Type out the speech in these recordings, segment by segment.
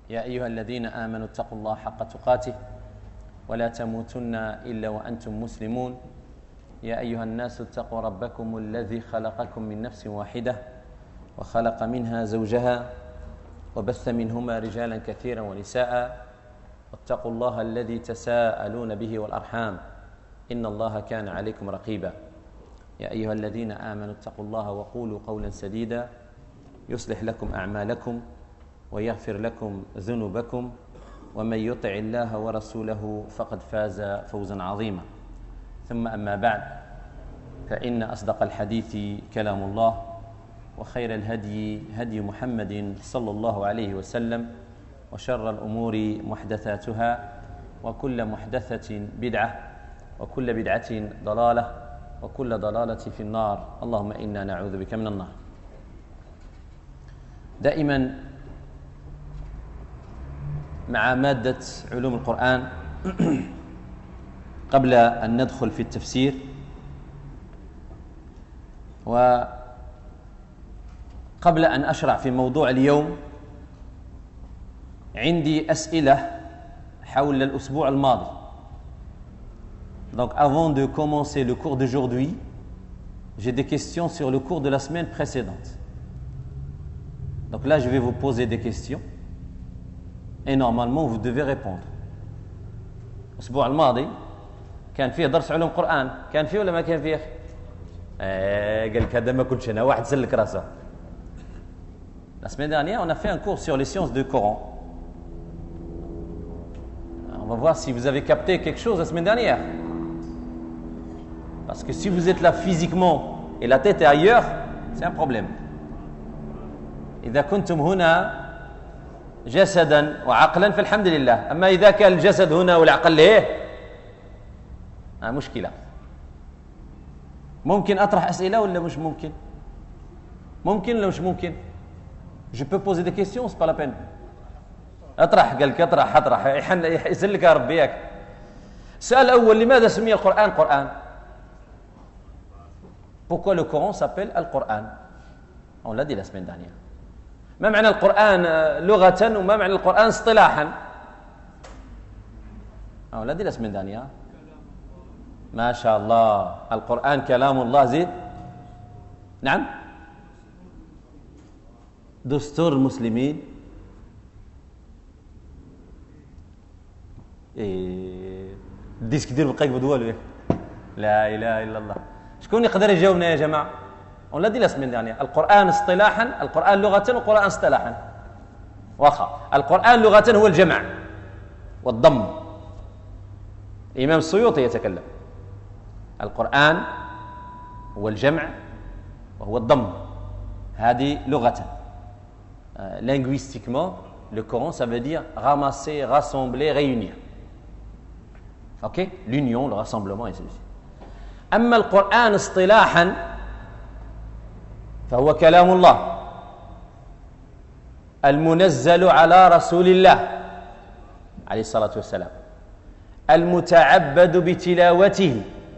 يا أيها الذين آمنوا اتقوا الله حق تقاته ولا تموتن إلا وأنتم مسلمون. يا أيها الناس اتقوا ربكم الذي خلقكم من نفس واحدة وخلق منها زوجها وبث منهما رجالا كثيرا ونساء، واتقوا الله الذي تساءلون به والأرحام إن الله كان عليكم رقيبا. يا أيها الذين آمنوا اتقوا الله وقولوا قولا سديدا يصلح لكم أعمالكم ويغفر لكم ذنوبكم، ومن يطع الله ورسوله فقد فاز فوزا عظيما. ثم أما بعد، فإن أصدق الحديث كلام الله، وخير الهدي هدي محمد صلى الله عليه وسلم، وشر الأمور محدثاتها، وكل محدثة بدعة، وكل بدعة ضلالة، وكل ضلالة في النار. اللهم إنا نعوذ بك من النار. دائما مع مادة علوم القرآن قبل أن ندخل في التفسير، وقبل أن أشرع في موضوع اليوم عندي أسئلة حول الأسبوع الماضي. Donc avant de commencer le cours d'aujourd'hui, j'ai des questions sur le cours de la semaine précédente. Donc là je vais vous poser des questions et normalement vous devez répondre. الأسبوع الماضي كان فيه درس علوم قرآن، كان فيه ولا ما كان فيه؟ قال لك هذا ما كنتش أنا، واحد سلك راسه. La semaine dernière, on a fait un cours sur les sciences du Coran. On va voir si vous avez capté quelque chose la semaine dernière. Parce que si vous êtes là physiquement et la tête est ailleurs, c'est un problème. إذا كنتم هنا جسدا وعقلا فالحمد لله، أما إذا كان الجسد هنا والعقل ليه مشكلة. ممكن أطرح أسئلة ولا مش ممكن؟ ممكن ولا مش ممكن؟ Je peux poser des questions, c'est pas la peine. أطرح، قال لك أطرح يسلك يا ربي ياك. السؤال الأول: لماذا سمي القرآن قرآن؟ Pourquoi le Coran s'appelle Al-Qur'an? On l'a dit la semaine dernière. ما معنى القرآن لغة وما معنى القرآن اصطلاحا؟ On l'a dit la semaine dernière. ما شاء الله، القرآن كلام الله. زيد. نعم. دستور المسلمين. الديسك دير بقاك بدوالو. لا إله إلا الله. شكون يقدر يجاوبنا يا جماعة؟ On l'a dit la semaine dernière. القرآن اصطلاحا، القرآن لغة، والقرآن اصطلاحا. واخا القرآن لغة هو الجمع والضم. الإمام السيوطي يتكلم القرآن هو الجمع وهو الضم. هذه لغة. Linguistiquement, le Coran, ça veut dire ramasser, rassembler, réunir. Ok? L'union, le rassemblement et ceci. أما القرآن اصطلاحا فهو كلام الله المنزل على رسول الله عليه الصلاة والسلام، المتعبد بتلاوته،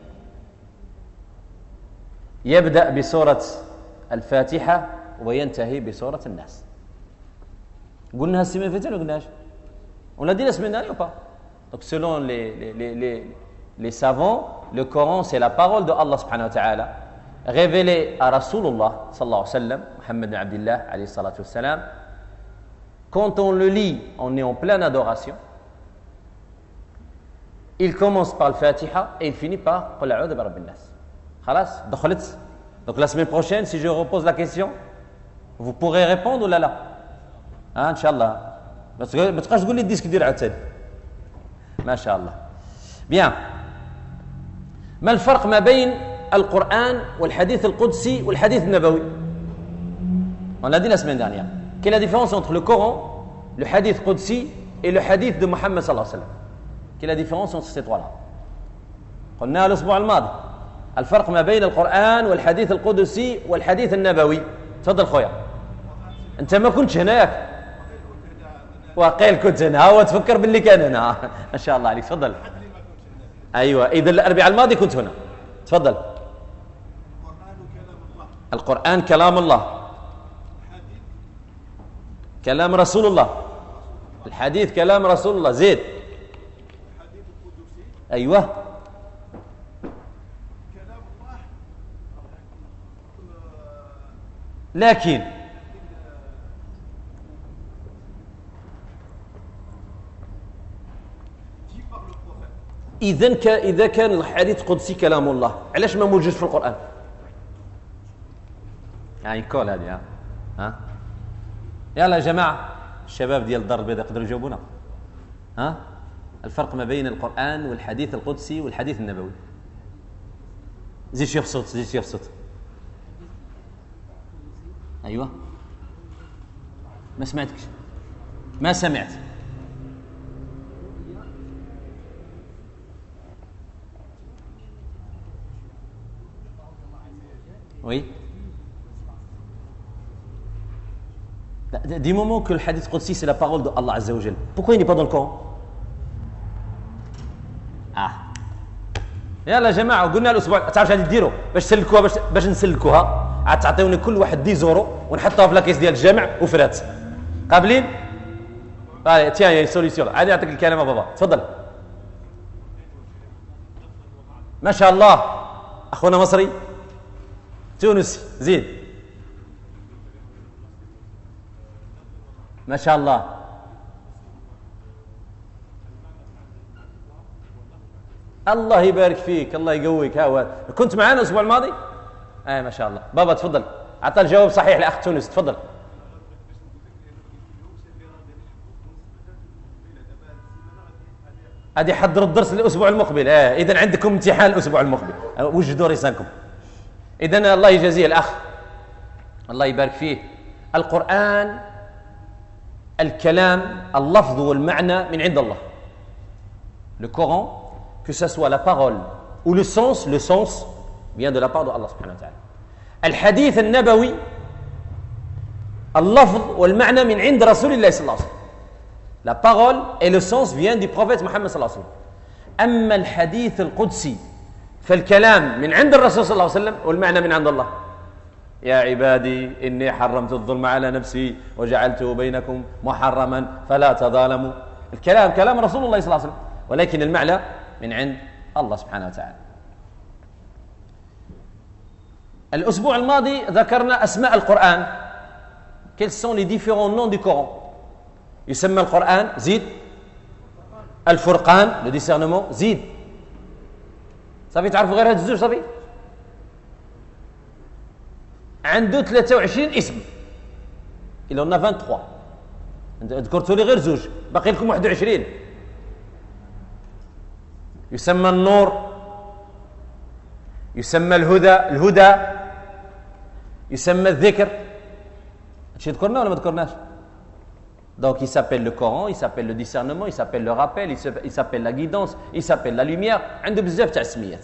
يبدأ بسورة الفاتحة وينتهي بسورة الناس. قلنا السمين فتن ولا قلناش؟ On l'a dit la semaine dernière ou pas? Donc selon les savants, le Coran c'est la parole de Allah subhanahu wa ta'ala révélée à Rasulullah sallallahu alayhi wa sallam, Muhammad ibn Abdillah alayhi salatu wa salam. Quand on le lit, on est en pleine adoration. Il commence par le Fatiha et il finit par Qul a'udhu bi rabbil nas. Khalas, دخلت. Donc la semaine prochaine, si je repose la question, vous pourrez répondre ou là là? إن شاء الله. بس ما تبقاش تقول لي الديسك دير عاوتاني. ما شاء الله. Bien. ما الفرق ما بين القرآن والحديث القدسي والحديث النبوي؟ On l'a dit la semaine dernière. Quelle est la différence entre le Coran, le hadith qudsi et le hadith de Muhammad sallallahu alayhi wa sallam? Quelle est la différence entre ces trois-là? قلنا الأسبوع الماضي الفرق ما بين القرآن والحديث القدسي والحديث النبوي. تفضل خويا. أنت ما كنتش هناك. وقيل كنت هنا، هو تفكر باللي كان هنا. ما شاء الله عليك. تفضل. أيوة، إذا الأربعاء الماضي كنت هنا. تفضل. القرآن كلام الله، كلام رسول الله الحديث كلام رسول الله. زيد. الحديث القدسي أيوة. كلام الله. لكن إذا كان الحديث القدسي كلام الله، علاش ما موجودش في القرآن؟ يعني كول هذه. ها يلا يا جماعة، الشباب ديال الدار البيضاء يقدروا يجاوبونا. ها الفرق ما بين القرآن والحديث القدسي والحديث النبوي. زيد شي بصوت، زيد شي بصوت. أيوة. ما سمعتكش. ما سمعت. Oui. Du moment que le hadith Qudsi c'est la parole de Allah Azza wa Jal, pourquoi il n'est pas dans le Coran? يلا يا جماعه، قلنا الاسبوع تعرف شنو ديروا باش تسلكوها، باش نسلكوها، عاد تعطيوني كل واحد 10 يورو ونحطوها في لاكيس ديال الجامع وفرات. قابلين؟ طيب تيان يا سوليسيون. عادي نعطيك الكلمه بابا، تفضل. ما شاء الله اخونا مصري تونسي. زيد. ما شاء الله. الله يبارك فيك، الله يقويك. ها كنت معنا الاسبوع الماضي؟ ما شاء الله. بابا تفضل، عطى الجواب صحيح لاخ تونس. تفضل. هذه حضر الدرس الاسبوع المقبل. اذا عندكم امتحان الاسبوع المقبل، وجدوا رسالكم. اذا الله يجازيه الاخ، الله يبارك فيه. القرآن الكلام، اللفظ والمعنى من عند الله. Le Coran, que ce soit la parole ou le sens vient de la part de Allah subhanahu wa ta'ala. الحديث النبوي اللفظ والمعنى من عند رسول الله صلى الله عليه وسلم. La parole et le sens viennent du prophète Mohammed صلى الله عليه وسلم. أما الحديث القدسي فالكلام من عند الرسول صلى الله عليه وسلم والمعنى من عند الله. يا عبادي إني حرمت الظلم على نفسي وجعلته بينكم محرما فلا تظالموا. الكلام كلام رسول الله صلى الله عليه وسلم، ولكن المعنى من عند الله سبحانه وتعالى. الأسبوع الماضي ذكرنا أسماء القرآن. Quels sont les différents noms du Coran؟ يسمى القرآن زيد الفرقان le discernement. زيد صافي تعرفوا غير هاد الزوج صافي. عنده 23 اسم. إلا قلنا 23 ذكرتوا لي غير زوج، باقي لكم 21. يسمى النور، يسمى الهدى، يسمى الذكر. هادشي ذكرنا ولا ما ذكرناش؟ Donc il s'appelle le Coran, il s'appelle le discernement, il s'appelle le rappel, il s'appelle la guidance, il s'appelle la lumière. عنده بزاف تاع اسميات.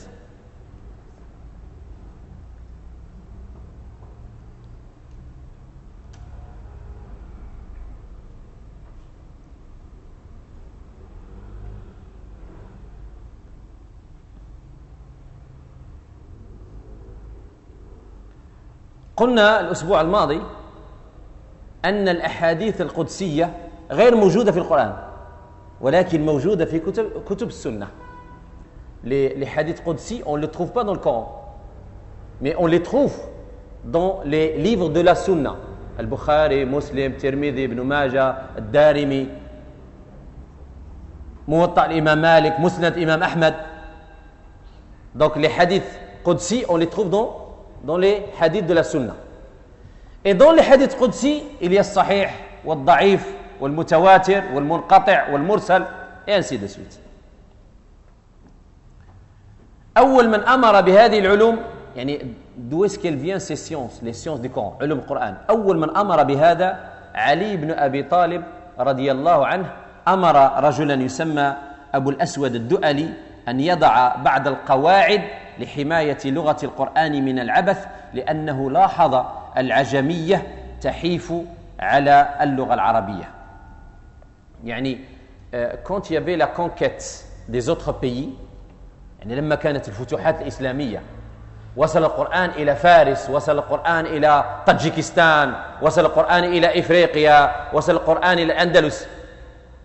قلنا الأسبوع الماضي أن الأحاديث القدسية غير موجودة في القرآن، ولكن موجودة في كتب السنة. Les hadiths qudsi, on ne les trouve pas dans le Coran, mais on les trouve dans les livres de la Sunna. Al-Bukhari, Muslim, Tirmidhi, Ibn Majah, Ad-Darimi, Muwatta l'imam Malik, Musnad imam Ahmad. Donc les hadiths qudsi, on les trouve dans les hadiths de la Sunna. Et dans les hadiths qudsi, il y a le sahih, le daif, le mutawatir, le munqati', le mursal, et ainsi de suite. أول من أمر بهذه العلوم، يعني d'où est-ce qu'elle vient ces sciences, les sciences du Coran, علوم القرآن. أول من أمر بهذا علي بن أبي طالب رضي الله عنه. أمر رجلا يسمى أبو الأسود الدؤلي أن يضع بعض القواعد لحماية لغة القرآن من العبث، لأنه لاحظ العجمية تحيف على اللغة العربية. يعني quand il y avait la conquête des autres pays، يعني لما كانت الفتوحات الإسلامية، وصل القرآن إلى فارس، وصل القرآن إلى طاجيكستان، وصل القرآن إلى إفريقيا، وصل القرآن إلى الأندلس.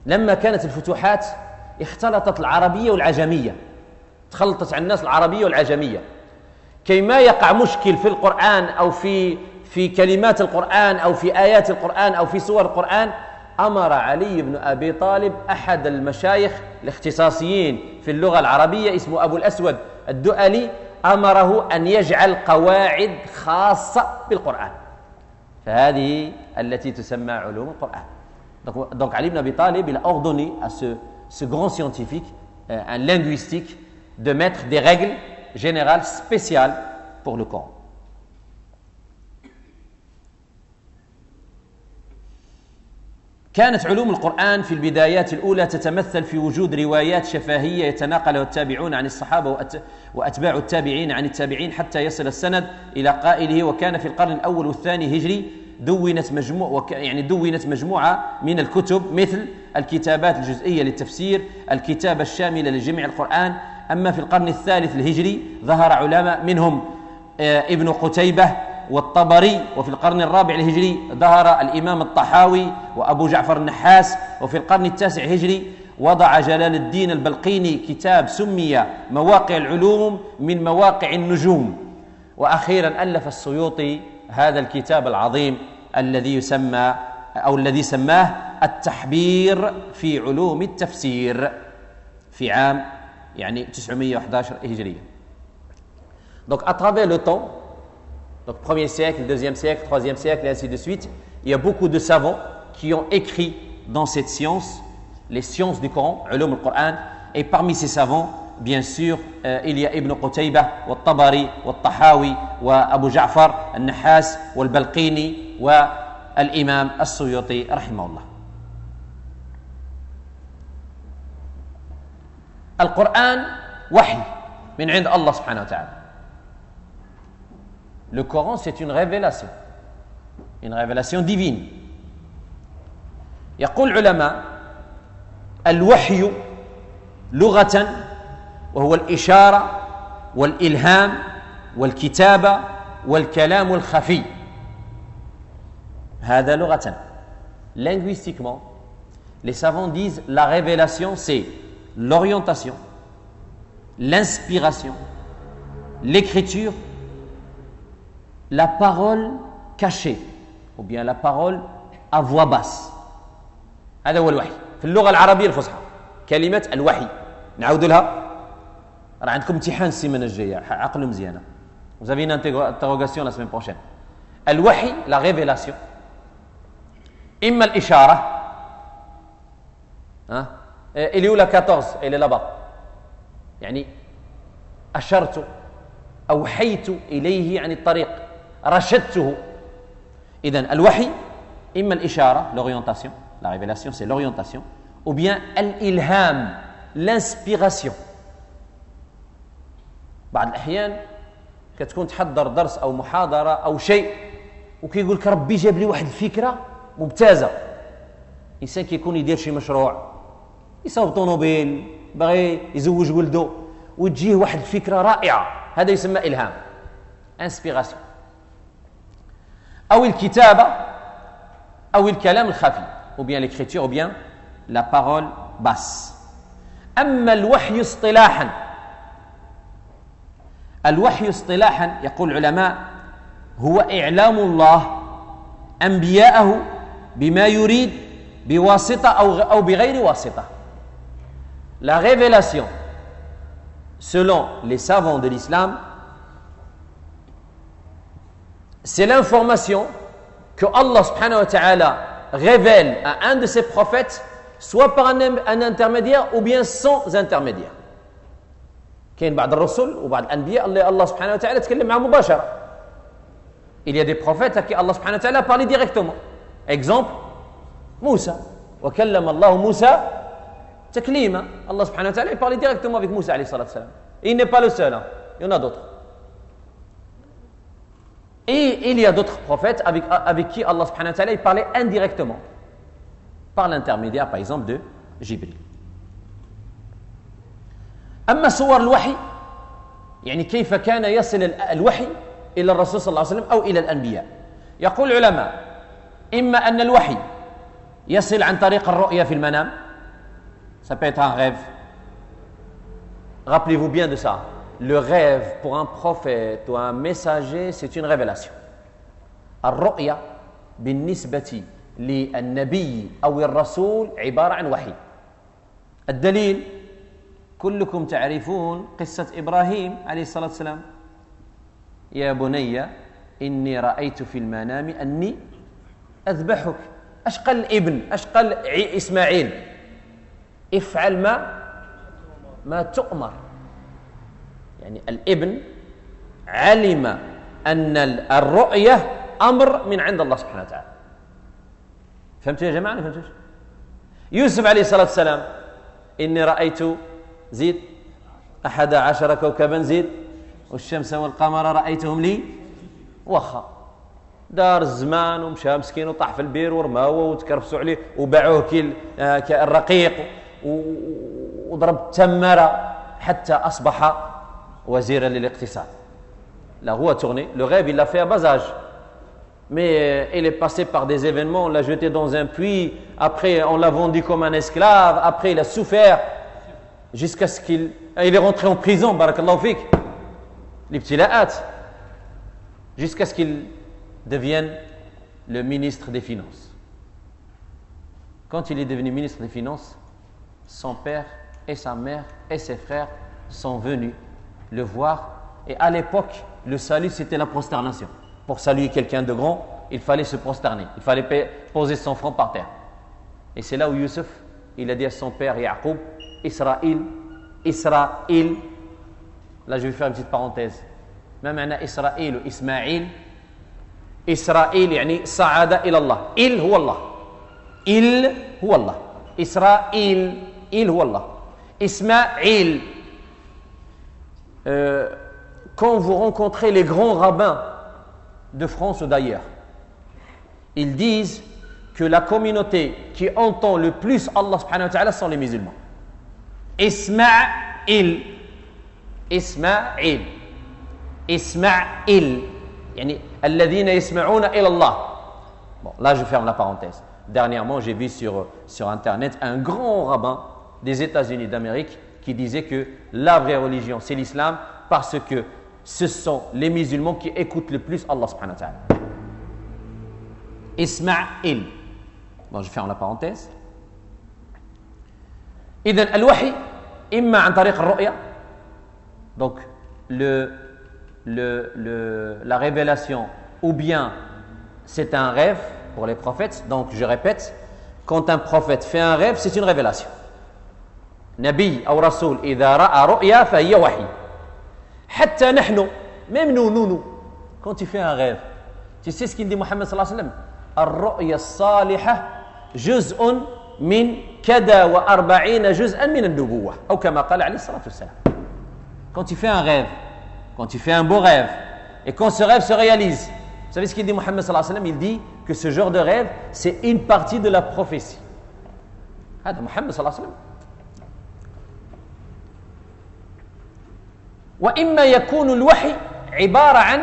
لما كانت الفتوحات اختلطت العربية والعجمية، تخلطت على الناس العربية والعجمية، كيما يقع مشكل في القرآن أو في كلمات القرآن أو في آيات القرآن أو في سور القرآن، أمر علي بن أبي طالب أحد المشايخ الاختصاصيين في اللغة العربية اسمه أبو الأسود الدؤلي، أمره أن يجعل قواعد خاصة بالقرآن، فهذه التي تسمى علوم القرآن. Donc Ali ibn Abi Talib, il a ordonné à ce grand scientifique, un linguistique, de mettre des règles générales spéciales pour le Coran. كانت علوم القرآن في البدايات الأولى تتمثل في وجود روايات شفاهية يتناقلها التابعون عن الصحابة وأتباع التابعين عن التابعين حتى يصل السند إلى قائله. وكان في القرن الأول والثاني هجري دونت مجموعة من الكتب مثل الكتابات الجزئية للتفسير، الكتابة الشاملة لجميع القرآن. أما في القرن الثالث الهجري ظهر علماء منهم ابن قتيبة والطبري، وفي القرن الرابع الهجري ظهر الإمام الطحاوي وأبو جعفر النحاس. وفي القرن التاسع الهجري وضع جلال الدين البلقيني كتاب سمي مواقع العلوم من مواقع النجوم. وأخيرا ألف السيوطي هذا الكتاب العظيم الذي سماه التحبير في علوم التفسير في عام 911 هجرية. Donc à travers le temps, donc 1er siècle, 2e siècle, 3e siècle et ainsi de suite, il y a beaucoup de savants qui ont écrit dans cette science, les sciences du Coran, علوم القرآن. Et parmi ces savants, bien sûr, il y a Ibn Qutaybah, والطبري, والطحاوي, وأبو جعفر النحاس, والبلقيني, والإمام السيوطي رحمه الله. القرآن وحي من عند الله سبحانه وتعالى. Le Coran, c'est une révélation divine. يقول العلماء الوحي لغة وهو الإشارة والإلهام والكتابة والكلام الخفي. هذا لغة. Linguistiquement, les savants disent la révélation, c'est l'orientation, l'inspiration, l'écriture, la parole cachée ou bien la parole à voix basse. هذا هو الوحي في اللغة العربية الفصحى. كلمة الوحي نعود لها، راه عندكم امتحان السيمانة الجاية، عقلوا مزيانة. Vous avez une interrogation la semaine prochaine. الوحي la révélation، إما الإشارة. اللي هو 14 اللي là-bas، يعني أشرت أوحيت إليه عن الطريق، رشدته. إذن الوحي إما الإشارة l'orientation، la révélation c'est l'orientation، ou bien الإلهام l'inspiration. بعض الأحيان كتكون تحضر درس أو محاضرة أو شيء وكيقول لك ربي جاب لي واحد الفكرة ممتازة. إنسان كيكون يدير شي مشروع، يصاوب طوموبيل، باغي يزوج ولده، وتجيه واحد الفكرة رائعة، هذا يسمى إلهام inspiration. أو الكتابة أو الكلام الخفي، ou bien l'écriture ou bien la parole basse. أما الوحي اصطلاحا، الوحي اصطلاحا يقول العلماء هو إعلام الله أنبياءه بما يريد بواسطة أو بغير واسطة. La révélation, selon les savants de l'islam, c'est l'information que Allah subhanahu wa ta'ala révèle à un de ses prophètes, soit par un intermédiaire ou bien sans intermédiaire. كاين بعض الرسل وبعض الأنبياء اللي الله سبحانه وتعالى تكلم معهم مباشرة. Il y a des prophètes à qui Allah subhanahu wa ta'ala parle directement. Exemple, Moussa. وكلم الله موسى تكليما. Allah subhanahu wa ta'ala il parlait directement avec Moussa alayhi salatu salam. Il n'est pas le seul, il y en a d'autres. Et il y a d'autres prophètes avec qui Allah subhanahu wa ta'ala il parlait indirectement, par l'intermédiaire par exemple de Jibril. أما صور الوحي، يعني كيف كان يصل الوحي إلى الرسول صلى الله عليه وسلم أو إلى الأنبياء. يقول العلماء إما أن الوحي يصل عن طريق الرؤية في المنام، Ça peut être un rêve. Rappelez-vous bien de ça. Le rêve pour un prophète ou un messager, c'est une révélation. الرؤيا بالنسبة للنبي أو الرسول عبارة عن وحي. الدليل كلكم تعرفون قصة إبراهيم عليه الصلاة والسلام. يا بني إني رأيت في المنام أني أذبحك. أش قال الابن؟ أش قال إسماعيل؟ افعل ما تؤمر. يعني الابن علم أن الرؤية أمر من عند الله سبحانه وتعالى. فهمتوا يا جماعة؟ فهمتوش؟ يوسف عليه الصلاة والسلام إني رأيت زيد 11 كوكبا زيد والشمس والقمر رأيتهم لي وخا. دار الزمان ومشى مسكين وطاح في البير ورماوه وتكرفسوا عليه وباعوه كالرقيق وضرب التمرة حتى أصبح وزيرا للاقتصاد. La roue a tourné. Le rêve, il l'a fait à bas âge. Mais il est passé par des événements. On l'a jeté dans un puits. Après, on l'a vendu comme un esclave. Après, il a souffert jusqu'à ce qu'il est rentré en prison. Barakallahu fik. L'ibtila'at. Jusqu'à ce qu'il devienne le ministre des Finances. Quand il est devenu ministre des Finances, son père et sa mère et ses frères sont venus le voir. Et à l'époque, le salut, c'était la prosternation. Pour saluer quelqu'un de grand, il fallait se prosterner. Il fallait poser son front par terre. Et c'est là où Youssef, il a dit à son père Yaqub, Israël. Là, je vais faire une petite parenthèse. Même un Israël ou Ismaïl. Israël, يعني صعد إلى الله. Il هو الله. Il هو الله. Israël, il هو الله. Ismaïl. Quand vous rencontrez les grands rabbins de France ou d'ailleurs, ils disent que la communauté qui entend le plus Allah subhanahu wa ta'ala sont les musulmans. Ismaïl. يعني الذين يسمعون إلى الله. Bon, là je ferme la parenthèse. Dernièrement, j'ai vu sur internet un grand rabbin des États-Unis d'Amérique qui disait que la vraie religion c'est l'islam parce que ce sont les musulmans qui écoutent le plus Allah subhanahu wa ta'ala. Ismaïl. Bon, je ferme la parenthèse. إذن الوحي إما عن طريق الرؤيا. Donc la révélation ou bien c'est un rêve pour les prophètes. Donc je répète, quand un prophète fait un rêve, c'est une révélation. Nabi ou Rasoul إذا رأى رؤيا فهي وحي. حتى نحن, même nous, quand tu fais un rêve, tu sais ce qu'il dit Mohammed sallallahu alayhi wa sallam, الرؤيا الصالحة جزء من كذا و40 جزءا من النبوة أو كما قال عليه الصلاة والسلام. Quand tu fais un rêve, quand tu fais un beau rêve et quand ce rêve se réalise, vous savez ce qu'il dit Mohammed sallallahu alayhi wa sallam? Il dit que ce genre de rêve c'est une partie de la prophétie. هذا Mohammed sallallahu alayhi wa sallam. وإما يكون الوحي عبارة عن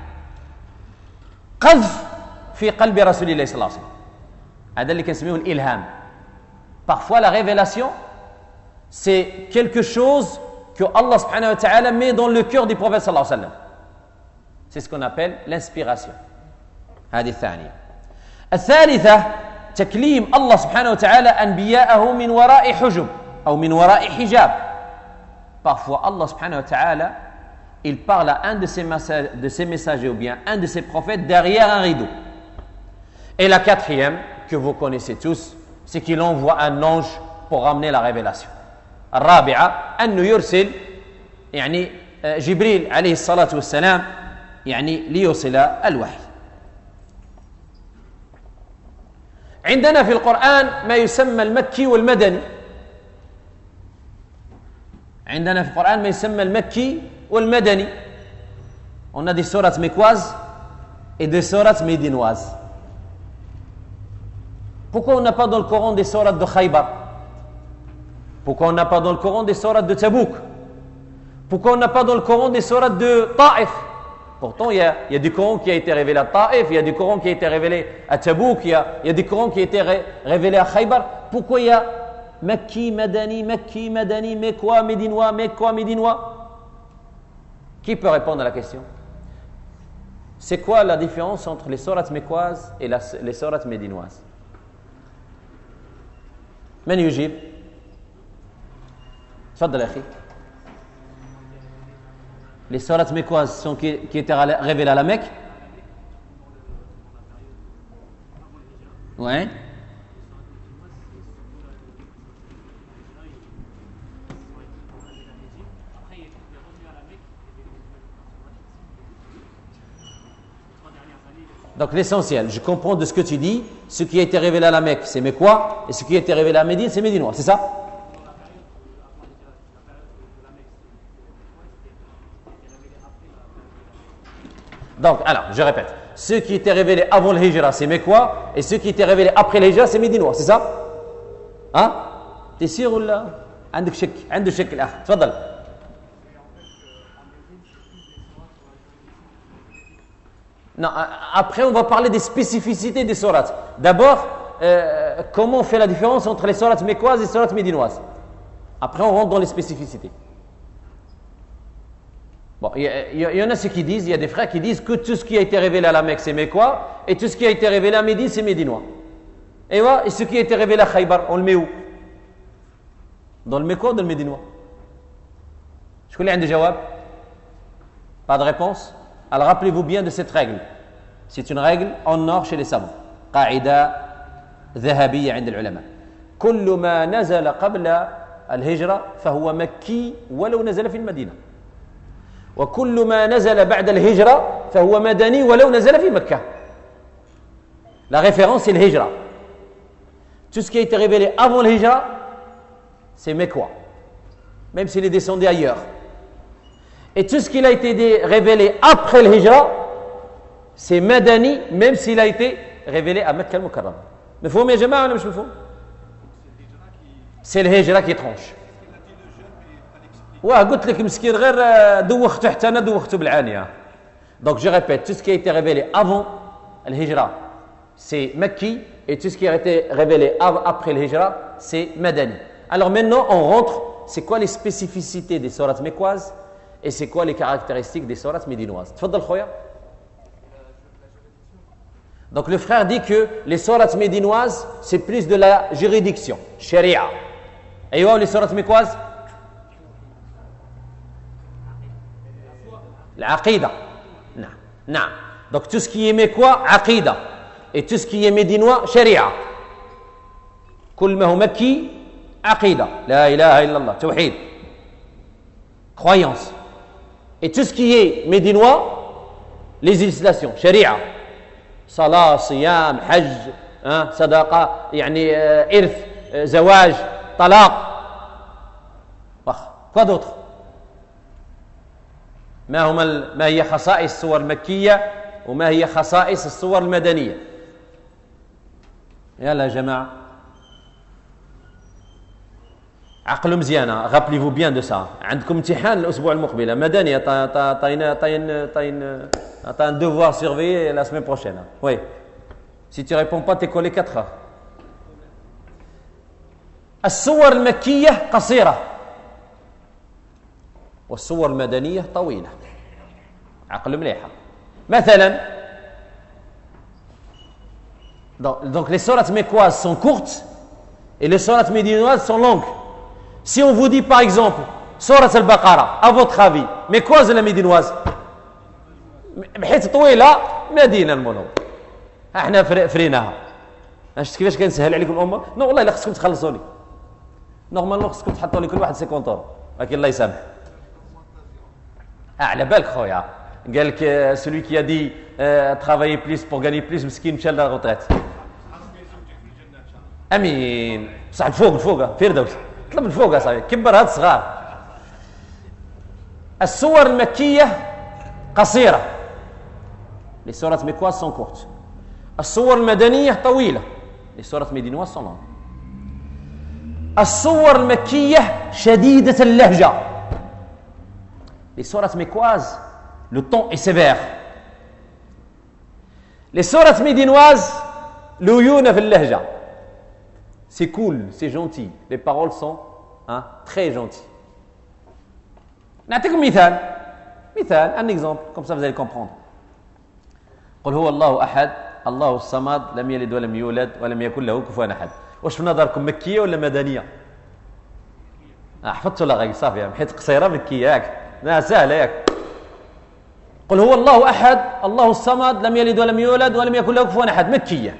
قذف في قلب رسول الله صلى الله عليه وسلم. هذا اللي كنسميه الإلهام. Parfois la révélation c'est quelque chose que Allah subhanahu wa ta'ala met dans le cœur du prophète sallallahu alayhi wa sallam. C'est ce qu'on appelle l'inspiration. هذه الثانية. الثالثة تكليم الله سبحانه وتعالى أنبياءه من وراء حجب أو من وراء حجاب. Parfois, Allah subhanahu wa ta'ala, il parle à un de ses messagers ou bien un de ses prophètes derrière un rideau. Et la quatrième, que vous connaissez tous, c'est qu'il envoie un ange pour ramener la révélation. الرابعة أنه يرسل يعني جبريل عليه الصلاة والسلام يعني ليوصل الوحي. عندنا في القرآن ما يسمى المكي والمدني. عندنا في القرآن ما يسمى المكي والمدني. On a des sourates mécoises et des sourates médinoises. Pourquoi on n'a pas dans le Coran des sourates de Khaybar? Pourquoi on n'a pas dans le Coran des sourates de Tabouk? Pourquoi on n'a pas dans le Coran des sourates de Taif? Pourtant, il y a du Coran qui a été révélé à Taif, il y a du Coran qui a été révélé à Tabouk, il y a du Coran qui a été révélé à Khaybar. Pourquoi il y a Makki, Madani, Mekwa, Médinois. Qui peut répondre à la question? C'est quoi la différence entre les sourates mécoises et les sourates médinoises? من يجيب؟ تفضل يا أخي. Les sourates mécoises sont qui étaient révélées à la Mecque. Ouais. Donc l'essentiel, je comprends de ce que tu dis, ce qui a été révélé à la Mecque, c'est Mécois, et ce qui a été révélé à Médine, c'est Médinois, c'est ça? Donc, alors, je répète, ce qui était révélé avant le Hijra, c'est Mécois, et ce qui était révélé après le Hijra, c'est Médinois, c'est ça? Hein? T'es sûr ou là? عندك شك الأخ تفضل. Non, après on va parler des spécificités des sourates. D'abord, comment on fait la différence entre les sourates mécoises et les sourates médinoises. Après on rentre dans les spécificités. Bon, il y en a ceux qui disent, il y a des frères qui disent que tout ce qui a été révélé à la Mecque c'est mécois et tout ce qui a été révélé à Médine c'est médinois. Et ce qui a été révélé à Khaybar, on le met où? Dans le mécois ou dans le médinois? Je connais un des jawab. Pas de réponse? Alors rappelez-vous bien de cette règle. C'est une règle en or chez les savants. قاعدة ذهبية عند العلماء. كل ما نزل قبل الهجرة فهو مكي ولو نزل في المدينة. وكل ما نزل بعد الهجرة فهو مدني ولو نزل في مكة. La référence c'est le hijra. Tout ce qui a été révélé avant le hijra, c'est mécois. Même s'il est descendu ailleurs. Et tout ce qui a été révélé après le hijra, c'est madani, même s'il a été révélé à Mecca al-Mukarram. مفهوم يا جماعة ولا مش مفهوم؟ C'est le hijra qui tranche. قلت لك مسكين غير دوخته حتى انا دوخته بالعانية. Donc je répète, tout ce qui a été révélé avant le hijra, c'est Mekki, et tout ce qui a été révélé après le hijra, c'est madani. Alors maintenant on rentre, c'est quoi les spécificités des sourates mécoises et c'est quoi les caractéristiques des sourates médinoises? تفضل خويا. Donc le frère dit que les sourates médinoises c'est plus de la juridiction, sharia. Et les sourates mécoises, l'aqida. Non. Donc tout ce qui est mécois, aqida. Et tout ce qui est médinois, sharia. كل ما هو مكي عقيدة لا إله إلا الله توحيد croyance. Et tout ce qui est médinois, les législations, sharia, salat, siyam, hajj, sadaqa, يعني إرث, زواج, طلاق. Quoi d'autre? ما هي خصائص الصور المكية وما هي خصائص الصور المدنية؟ يلا يا جماعة عقلوا مزيانة. rappelez-vous bien de ça. عندكم امتحان الأسبوع المقبل مدني. t'as un devoir surveillé la semaine prochaine. Oui. Si tu réponds pas, t'es collé 4 heures. الصور المكية قصيرة والصور المدنية طويلة. عقل مليحة. مثلا donc les sourates mécoises sont courtes et les sourates médinoises sont longues. Si on vous dit par exemple Surat al-Baqarah, à votre avis, mécoise ou la médinoise? بحيث طويلة مدينة المنور. احنا فريناها. شفت كيفاش كنسهل عليكم الامور؟ نو والله الا خصكم تخلصوا لي. نورمالمون خصكم تحطوا لي كل واحد 50 اورو. ولكن الله يسامح. على بالك خويا. قال لك celui qui a dit travailler plus pour gagner plus مسكين مشى la retraite. امين. بصح الفوق فردوس. طلب الفوق صاحبي كبر هاد الصغار. السور المكية قصيرة. Les sourates mécoises sont courtes. الصور المدنية طويلة. Les sourates médinoises sont longues. الصور المكية شديدة اللهجة. Les sourates mécoises, le ton est sévère. Les sourates médinoises, ليونة في اللهجة. c'est cool, c'est gentil. Les paroles sont très gentilles. نعطيكم مثال un exemple comme ça vous allez comprendre. قل هو الله أحد الله الصمد لم يلد ولم يولد ولم يكن له كفوا أحد. واش في نظركم مكية ولا مدنية؟ حفظتوا لا غير صافي حيت قصيرة مكية ياك؟ لا سهلة ياك. قل هو الله أحد الله الصمد لم يلد ولم يولد ولم يكن له كفوا أحد مكية.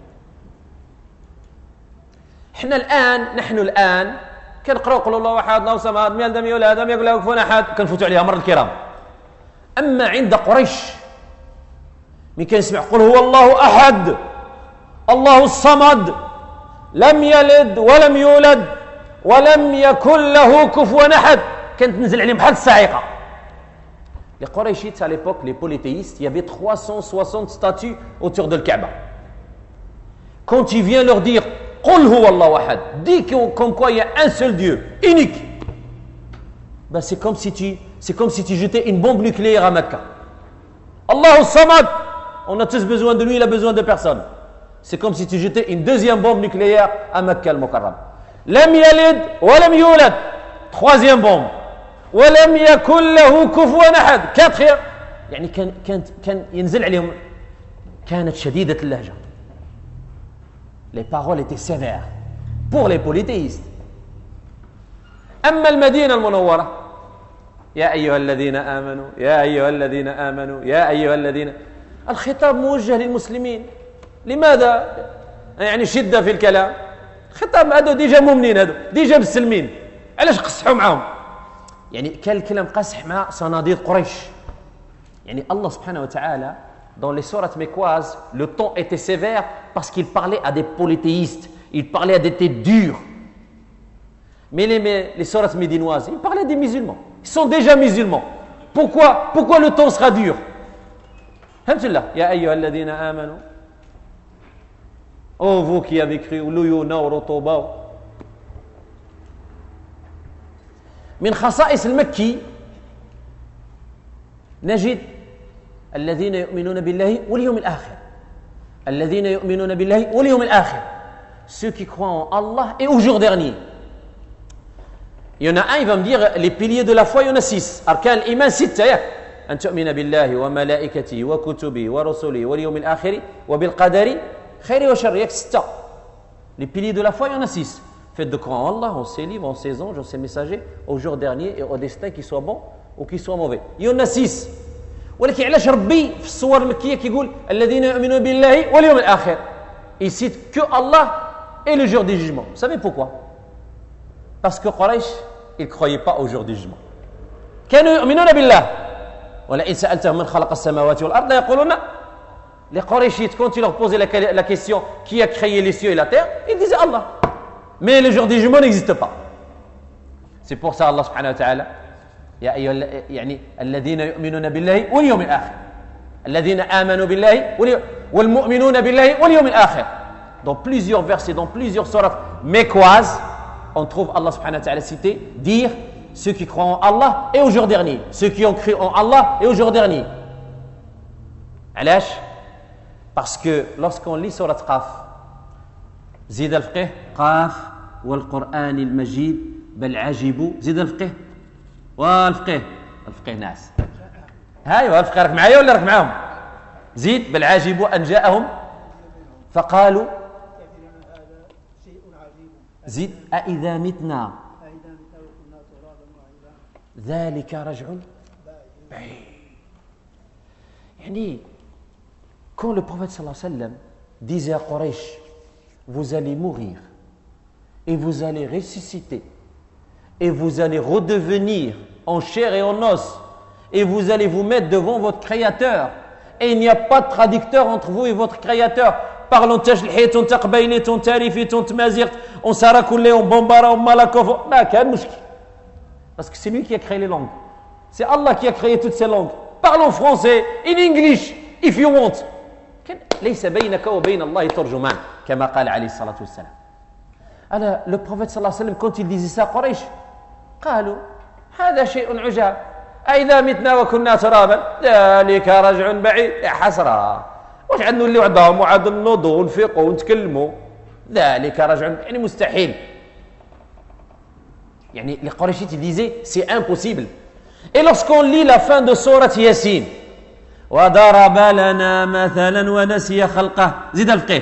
نحن الآن كنقراو قل الله أحد الله الصمد لم يلد ولم يولد ولم يكن له كفوا أحد كنفوتوا عليها مر الكرام. أما عند قريش ملي كنسمع قل هو الله أحد الله الصمد لم يلد ولم يولد ولم يكن له كفوا أحد كانت تنزل عليهم بحال الصاعقة. Les Qurayshites à l'époque, les polythéistes, il y avait 360 statues autour de Kaaba. Quand il vient leur dire Qul huwa Allahu ahad, dis comme quoi il y a un seul Dieu, unique, ben c'est comme si tu jetais une bombe nucléaire à Mecca. Allahu Samad, on a tous besoin de lui, il a besoin de personne. C'est comme si tu jetais une deuxième bombe nucléaire à Mecca al-Mukarram. Lam yalid wa lam yulad, troisième bombe. ولم يكن له كفوا أحد quatrième. يعني كان ينزل عليهم كانت شديدة اللهجة. Les paroles étaient sévères pour les polythéistes. أما المدينة المنورة يا أيها الذين آمنوا يا أيها الذين آمنوا يا أيها الذين الخطاب موجه للمسلمين. لماذا؟ يعني شدة في الكلام. خطاب هذو ديجا مؤمنين هذو ديجا مسلمين علاش قصحوا معهم؟ يعني كان الكلام قاسح مع صناديد قريش. يعني الله سبحانه وتعالى dans les sourates mécoises le ton était sévère parce qu'il parlait à des polythéistes, il parlait à des têtes dures. Mais les sourates médinoises, il parlait des musulmans. Ils sont déjà musulmans. Pourquoi le ton sera dur? Alhamdulillah, ya ayyuha alladhina amanu. Oh vous qui avez cru, l'uyuna wa rutuba. من خصائص المكي نجد الذين يؤمنون بالله واليوم الآخر الذين يؤمنون بالله واليوم الآخر ceux qui croient en Allah et au jour dernier. Il y en a un, il va me dire les piliers de la foi, il y en a 6 أركان الإيمان 6 أن تؤمن بالله وملائكته وكتبه ورسله واليوم الآخر وبالقدر خير وشر ياك 6. Les piliers de la foi, il y en a 6. Faites de croire en Allah, en ses livres, en ses anges, en ses messagers, au jour dernier et au destin qui soit bon ou qui soit mauvais. Il y en a 6. ولكن علاش ربي في الصور المكية كيقول الذين يؤمنون بالله واليوم الآخر. Il cite que Allah et le jour du jugement. Vous savez pourquoi? Parce que Quraysh, ils ne croyaient pas au jour du jugement. كانوا يؤمنون بالله ولئن سألتهم من خلق السماوات والأرض ليقولون. Les Qurayshites, quand ils leur posaient la question qui a créé les cieux et la terre, ils disaient Allah. Mais le jour du jugement n'existe pas. C'est pour ça Allah subhanahu wa ta'ala يا أيها يعني الذين يؤمنون بالله واليوم الآخر الذين آمنوا بالله والمؤمنون بالله واليوم الآخر. Dans plusieurs versets, dans plusieurs sourates mécoises, on trouve Allah subhanahu wa ta'ala citer, dire ceux qui croient en Allah et au jour dernier, ceux qui ont cru en Allah et au jour dernier. علاش؟ Parce que lorsqu'on lit sourate Qaf, زيد الفقه قاف والقرآن المجيد بل عجبوا زيد الفقه والفقه ناس هاي الفقه راك معايا ولا راك معاهم؟ زيد بل عجبوا أن جاءهم فقالوا زيد أإذا متنا ذلك رجع بعيد. يعني quand le prophète sallallahu alayhi wa sallam disait à Quraysh vous allez mourir et vous allez ressusciter et vous allez redevenir en chair et en os et vous allez vous mettre devant votre créateur et il n'y a pas de traducteur entre vous et votre créateur. Parlons تشلحيت تقبيليت تاريفيت تمازيغ on sara kulé on bombara on malakov ما كان مشكل parce que c'est lui qui a créé les langues, c'est Allah qui a créé toutes ces langues. Parlons français, in English if you want. ليس بينك وبين الله ترجمان كما قال عليه الصلاة والسلام. Alors le prophète صلى الله عليه وسلم quand il disait ça قريش قالوا هذا شيء عجاب أئذا متنا وكنا ترابا ذلك رجع بعيد. يا حسرة واش عاد نوليو عندهم وعاد نوضوا ونفيقوا ونتكلموا ذلك رجع يعني مستحيل. يعني les Qurayshites ils disaient c'est impossible. Et lorsqu'on lit la fin de sourate Yassine وضرب لنا مثلا ونسي خلقه زيد الفقيه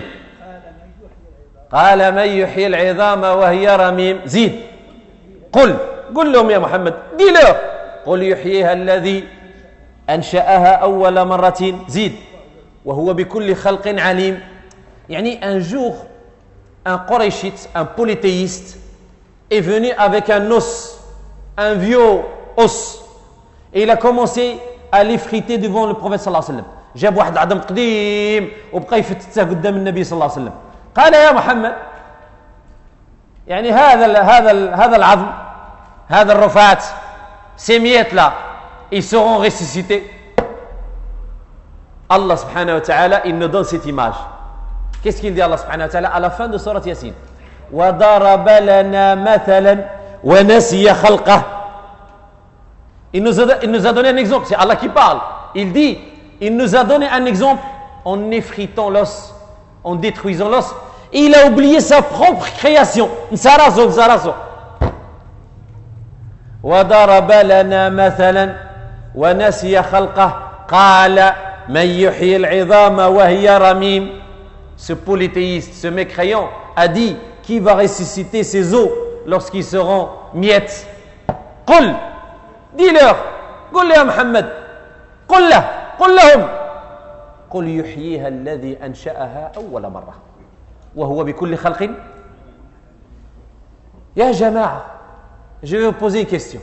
قال من يحيي العظام وهي رميم زيد قل لهم يا محمد dis leur قل يحييها الذي أنشأها أول مرة زيد وهو بكل خلق عليم. يعني un jour un Qurayshite, un polythéiste est venu avec un os, un vieux os, et il a commencé à l'effriter devant le prophète sallallahu alayhi wa sallam. جاب واحد العظم قديم وبقى يفتته قدام النبي صلى الله عليه وسلم. قال يا محمد يعني هذا العظم هذا الرفات ces miettes là ils seront ressuscités. Allah subhanahu wa ta'ala il nous donne cette image. Qu'est-ce qu'il dit Allah subhanahu wa ta'ala à la fin de sourate Yassine? وَضَرَبَ لَنَا مَثَلًا وَنَسِيَ خَلْقَهُ. Il nous a donné un exemple, c'est Allah qui parle. Il dit, il nous a donné un exemple en effritant l'os, en détruisant l'os. Et il a oublié sa propre création. نسارسو. وَضَرَبَ لَنَا مَثَلًا وَنَسِيَ خَلْقَهُ قَالَ مَنْ يُحْيِي الْعِظَامَ وَهِيَ رَمِيمٌ. Ce polythéiste, ce mécréant, a dit qui va ressusciter ses os lorsqu'ils seront miettes. قل dis-leur قل يا محمد قل لهم قل يحييها الذي أنشأها أول مرة وهو بكل خلق. يا جماعة je vais vous poser une question.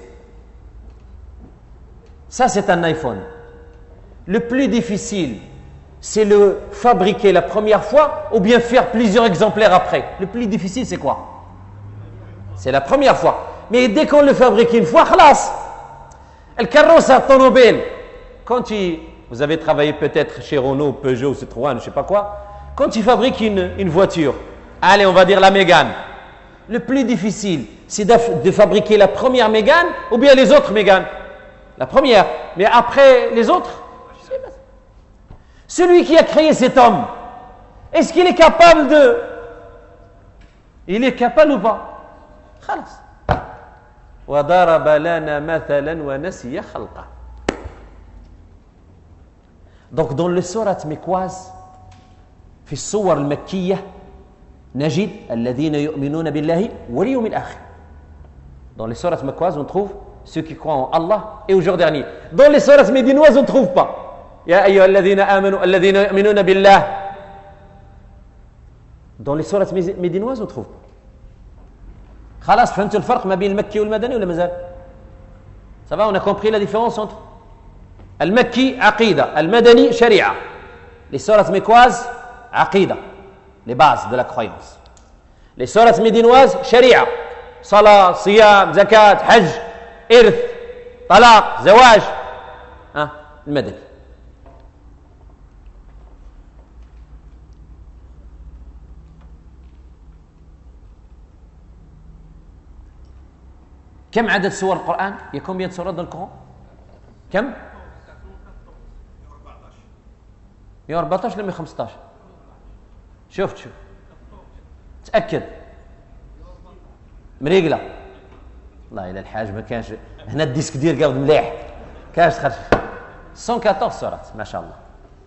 Ça c'est un iPhone. Le plus difficile c'est le fabriquer la première fois ou bien faire plusieurs exemplaires après. Le plus difficile, c'est quoi? C'est la première fois. Mais dès qu'on le fabrique une fois, خلاص. Le carrosse automobile. Vous avez travaillé peut-être chez Renault, Peugeot, Citroën, je ne sais pas quoi. Quand tu fabriques une voiture, allez, on va dire la Mégane. Le plus difficile, c'est de fabriquer la première Mégane ou bien les autres Méganes. La première. Mais après les autres, je sais pas. Celui qui a créé cet homme, est-ce qu'il est capable de... Il est capable ou pas? خلاص. وضرب لنا مثلا ونسي خلقه. Donc dans le sourate mécoise, في الصور المكية نجد الذين يؤمنون بالله واليوم الآخر. Dans les sourates mécoises, on trouve ceux qui croient en Allah et au jour dernier. Dans les sourates médinoises, on ne trouve pas. يا أيها الذين آمنوا الذين يؤمنون بالله. Dans les sourates médinoises, on trouve pas. خلاص فهمت الفرق ما بين المكي والمدني ولا مازال؟ Ça va, on a compris la différence entre المكي عقيدة, المدني شريعة. Les sourates mécoises, عقيدة, les bases de la croyance. Les sourates médinoises, شريعة, صلاة, صيام, زكاة, حج, إرث, طلاق, زواج. المدني. كم عدد سور القرآن؟ Il y a combien de sourates dans le Coran? كم؟ 114 ولا 115؟ شوف تأكد مريقلة والله إلى الحاج ما كانش هنا الديسك ديال قاعد مليح كاش تخرج 114 سورات ما شاء الله.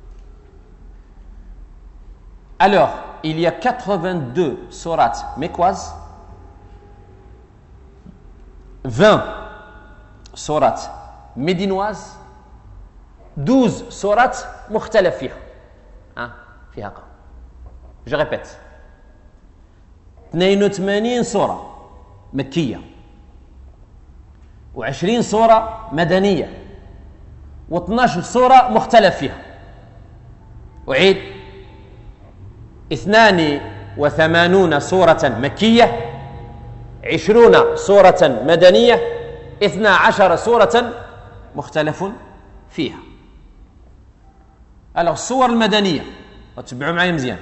Alors il y a 82 sourates mécoises, 20 sourates médinoises, 12 sourates مختلف فيها. فيها قوم. Je répète. 82 سورة مكية و20 سورة مدنية و12 سورة مختلف فيها. أعيد 82 سورة مكية 20 سورة مدنية 12 سورة مختلف فيها. Alors السور المدنية وتتبعوا معي مزيان: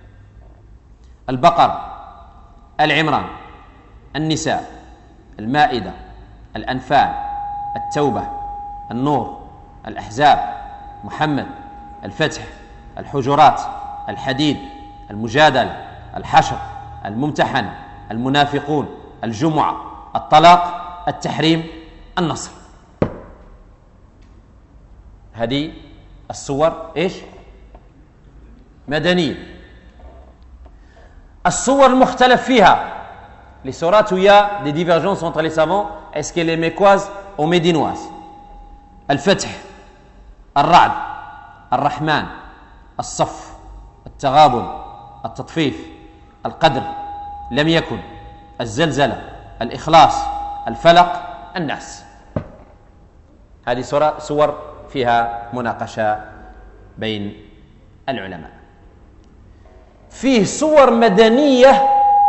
البقرة، العمران، النساء، المائدة، الأنفال، التوبة، النور، الأحزاب، محمد، الفتح، الحجرات، الحديد، المجادلة، الحشر، الممتحنة، المنافقون، الجمعة، الطلاق، التحريم، النصر. هذه الصور إيش؟ مدنية. الصور المختلف فيها les sourates où il y a des divergences entre les savants, est-ce qu'elle est mécoise ou médinoise? الفتح، الرعد، الرحمن، الصف، التغابن، التطفيف، القدر، لم يكن، الزلزلة، الإخلاص، الفلق، الناس. هذه صور فيها مناقشة بين العلماء. فيه صور مدنية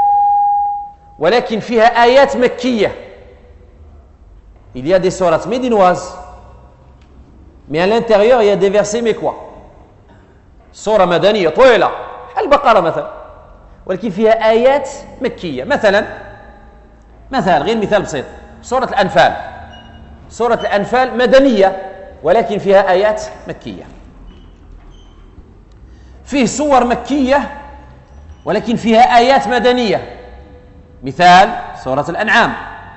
ولكن فيها آيات مكية. Il y a des sourates médinoises mais à l'intérieur il y a des versets mécois. صورة مدنية طويلة البقرة مثلا ولكن فيها آيات مكية. مثلا غير مثال بسيط، سورة الأنفال. سورة الأنفال مدنية ولكن فيها آيات مكية. فيه صور مكية ولكن فيها آيات مدنية. مثال سورة الأنعام.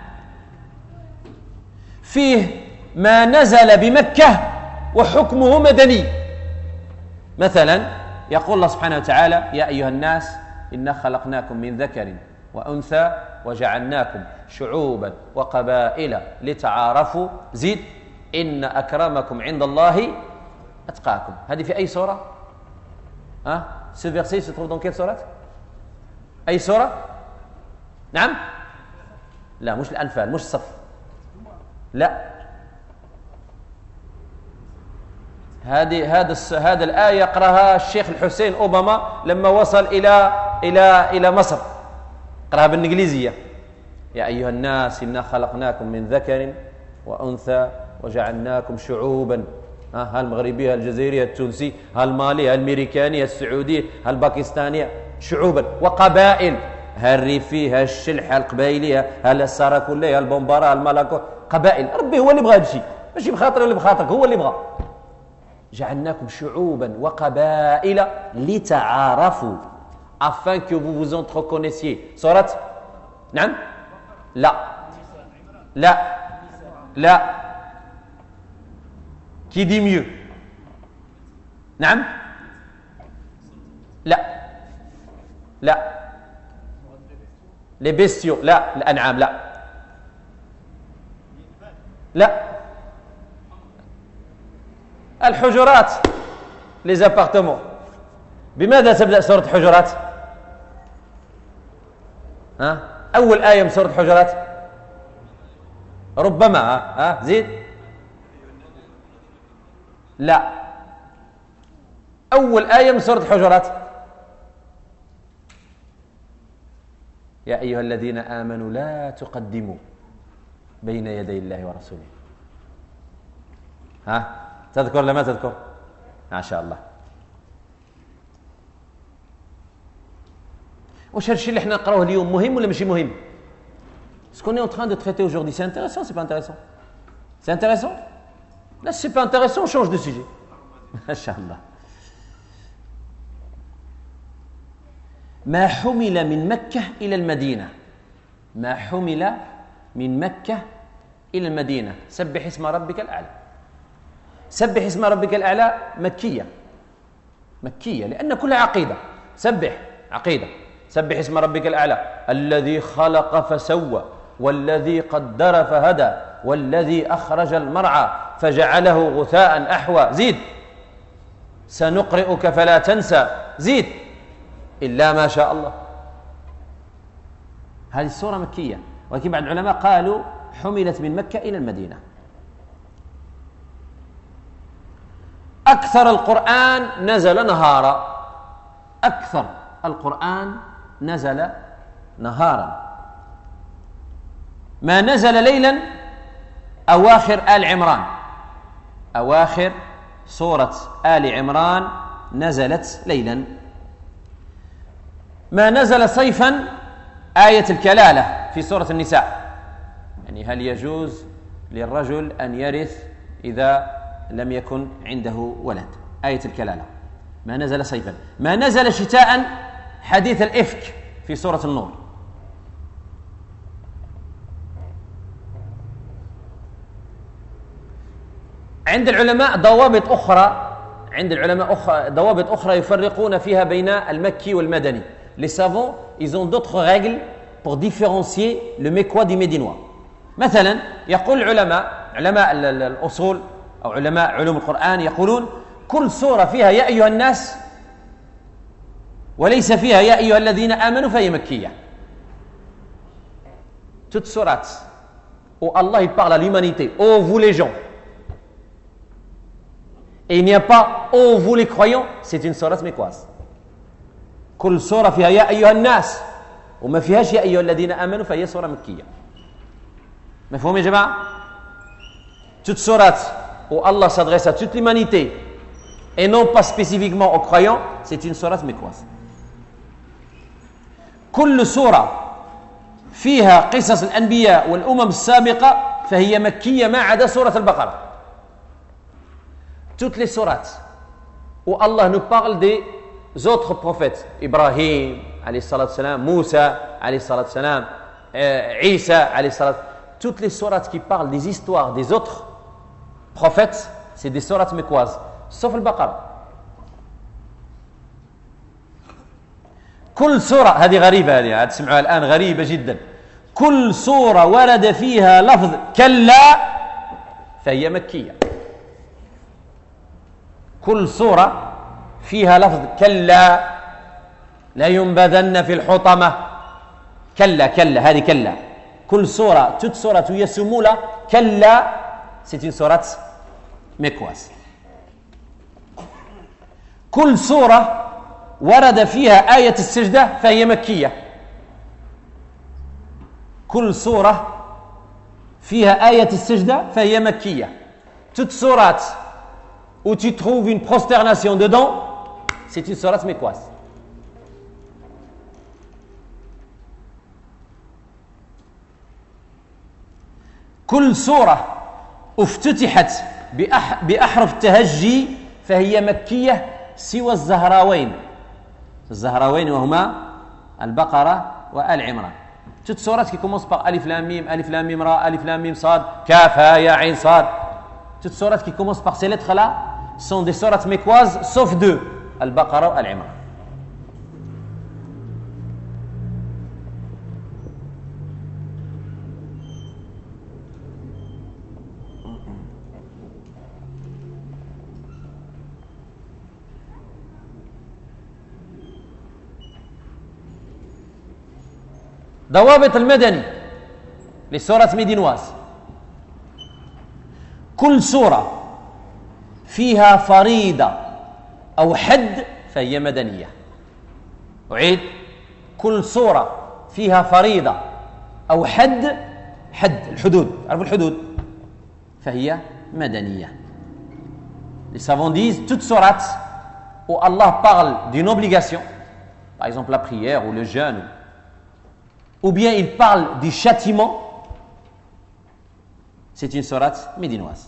فيه ما نزل بمكة وحكمه مدني. مثلا يقول الله سبحانه وتعالى: يا أيها الناس إنا خلقناكم من ذكر وأنثى وجعلناكم شعوبا وقبائل لتعارفوا. زيد: إن أكرمكم عند الله أتقاكم. هذه في أي سورة؟ Ce verset se trouve dans quelle sourate? أي سورة؟ نعم؟ لا مش الأنفال، مش الصف، لا. هذا الآية يقرأها الشيخ الحسين أوباما لما وصل إلى مصر، قرأها بالإنجليزية: يا أيها الناس إنا خلقناكم من ذكر وأنثى وجعلناكم شعوبا، المغربية، الجزائرية، التونسية، المالية، الأمريكانية، السعودية، الباكستانية، شعوبا وقبائل، الريفية، الشلح، القبائلية، الساراكولية، البومبارا، المالاكو، قبائل. ربي هو اللي بغى هذا الشيء، ماشي بخاطر ولا بخاطرك، هو اللي بغى. جعلناكم شعوبا وقبائل لتعارفوا afin que vous vous entreconnaissiez. سورة نعم؟ لا Qui dit mieux? نعم؟ لا les bestiaux، لا الأنعام، لا الحجرات، les appartements. بماذا تبدأ سورة الحجرات؟ أول آية من سورة الحجرات ربما زيد. لا، أول آية من سورة الحجرات: يا أيها الذين آمنوا لا تقدموا بين يدي الله ورسوله. تذكر ولا ما تذكر؟ ما شاء الله. واش هادشي اللي حنا نقراوه اليوم مهم ولا ماشي مهم؟ Ce qu'on est en train de traiter aujourd'hui, c'est intéressant, c'est pas intéressant? C'est intéressant? Là, si c'est pas intéressant, on change de sujet. Masha'Allah. ما حمل من مكة إلى المدينة. ما حمل من مكة إلى المدينة. سبح اسم ربك الأعلى. سبح اسم ربك الأعلى مكية لأن كلها عقيدة. سبح عقيدة. سبح اسم ربك الأعلى الذي خلق فسوى والذي قدر فهدى والذي أخرج المرعى فجعله غثاء أحوى. زيد: سنقرئك فلا تنسى. زيد: إلا ما شاء الله. هذه السورة مكية ولكن بعض العلماء قالوا حملت من مكة إلى المدينة. أكثر القرآن نزل نهارا. أكثر القرآن نزل نهارا. ما نزل ليلا أواخر آل عمران. أواخر سورة آل عمران نزلت ليلا. ما نزل صيفا آية الكلالة في سورة النساء، يعني هل يجوز للرجل أن يرث إذا لم يكن عنده ولد. آية الكلالة ما نزل صيفا. ما نزل شتاء حديث الإفك في في سورة النور. عند العلماء ضوابط أخرى يفرقون فيها بين المكي والمدني. Les savants, ils ont d'autres règles pour différencier le mécois du médinois. مثلا يقول علماء الأصول أو علماء علوم القرآن يقولون كل سورة فيها يا أيها الناس وليس فيها يا أيها الذين آمنوا فهي مكية. Toute sourate où Allah il parle à l'humanité, ô vous les gens, et il n'y a pas ô vous les croyants, c'est une sourate mécoise. كل سورة فيها يا أيها الناس وما فيهاش يا أيها الذين آمنوا فهي سورة مكية. مفهوم يا جماعة؟ Toute sourate où Allah s'adresse à toute l'humanité et non pas spécifiquement aux croyants, c'est une sourate mécoise. كل سورة فيها قصص الأنبياء والأمم السابقة فهي مكية ما عدا سورة البقرة. Toutes les sourates où Allah nous parle des autres prophètes, Ibrahim, alayhi salatu salam, Moussa, alayhi salatu salam, Isa, alayhi salatu, toutes les sourates qui parlent des histoires des autres prophètes, c'est des sourates mécoises, sauf البقرة. كل سورة هذه غريبة، هذه تسمعوها الآن غريبة جدا. كل سورة ورد فيها لفظ كلا فهي مكية. كل سورة فيها لفظ كلا لا ينبذن في الحطمة، كلا هذه كلا. كل سورة toute سورة يسمون كلا c'est une sourate mécoise. كل سورة ورد فيها آية السجدة فهي مكية. كل سورة فيها آية السجدة فهي مكية. Toute sourate où tu trouves une prosternation dedans, c'est une sourate mécoise. كل سورة افتتحت بأحرف التهجي فهي مكية سوى الزهراوين وهما البقرة وآل عمران. Toute sourate qui commence par Alif Lam Mim Ra, Alif Lam Mim Sad, Kaf Ha Ya Ain Sad. Toutes sourates qui commencent par ces lettres-là sont des sourates mécoises, sauf deux, Al-Baqarah ou Al-Imran. ضوابط المدني للسورة médinoises. كل سورة فيها فريضة أو حد فهي مدنية. أعيد: كل سورة فيها فريضة أو حد الحدود، عرفوا الحدود، فهي مدنية. Les savants disent toute sourate où Allah parle d'une obligation, par exemple la prière ou le jeûne, ou bien il parle du châtiment, c'est une sourate médinoise.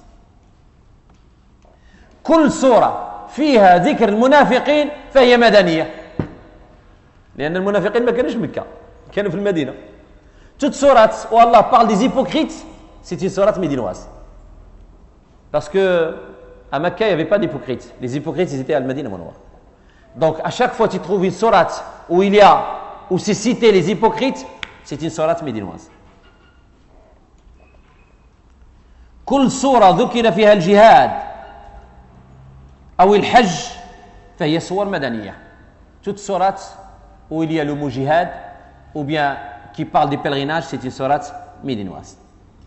كل سورة فيها ذكر المنافقين فهي مدنية، لأن المنافقين ما كانوش مكة، كانوا في المدينة. Toute sourate où Allah parle des hypocrites, c'est une sourate médinoise. Parce que à Mecca, il n'y avait pas d'hypocrites. Les hypocrites, ils étaient à Al-Madina Munawwara. Donc à chaque fois que tu trouves une sourate où c'est cité les hypocrites, c'est une sourate médinoise. كل سورة ذكر فيها الجهاد أو الحج فهي سور مدنية. Toute sourate où il y a le mot jihad ou bien qui parle des pèlerinages, c'est une sourate médinoise.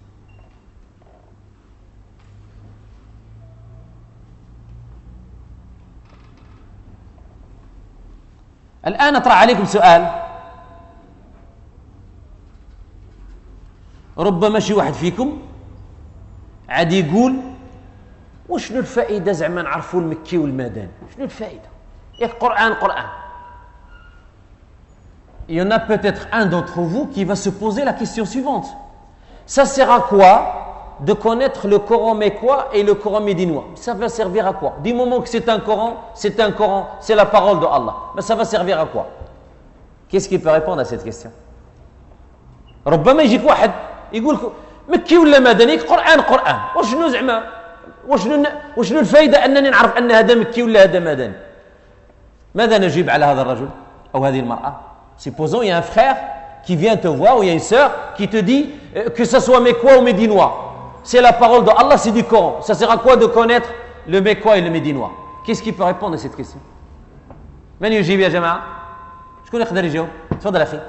الآن أطرح عليكم سؤال. ربما شي واحد فيكم عاد يقول: وشنو الفائدة زعما نعرفوا المكي والمدني؟ شنو الفائدة؟ ياك قرآن. Il y en a peut-être un d'entre vous qui va se poser la question suivante. Ça sert à quoi de connaître le Coran mécois et le Coran médinois? Ça va servir à quoi? Du moment que c'est un Coran, c'est la parole de Allah. Mais ça va servir à quoi? Qu'est-ce qui peut répondre à cette question? ربما يجيك واحد يقول لك مكي ولا مدني؟ قرآن وشنو زعما وشنو الفائدة أنني نعرف أن هذا مكي ولا هذا مدني؟ ماذا نجيب على هذا الرجل أو هذه المرأة؟ Supposons il y a un frère qui vient te voir ou il y a une sœur qui te dit que ce soit mécois ou médinois. C'est la parole de Allah, c'est du Coran. Ça sert à quoi de connaître le mécois et le médinois? Qu'est-ce qui peut répondre à cette question? من يجيب يا جماعة؟ شكون يقدر يجاوب؟ تفضل أخي.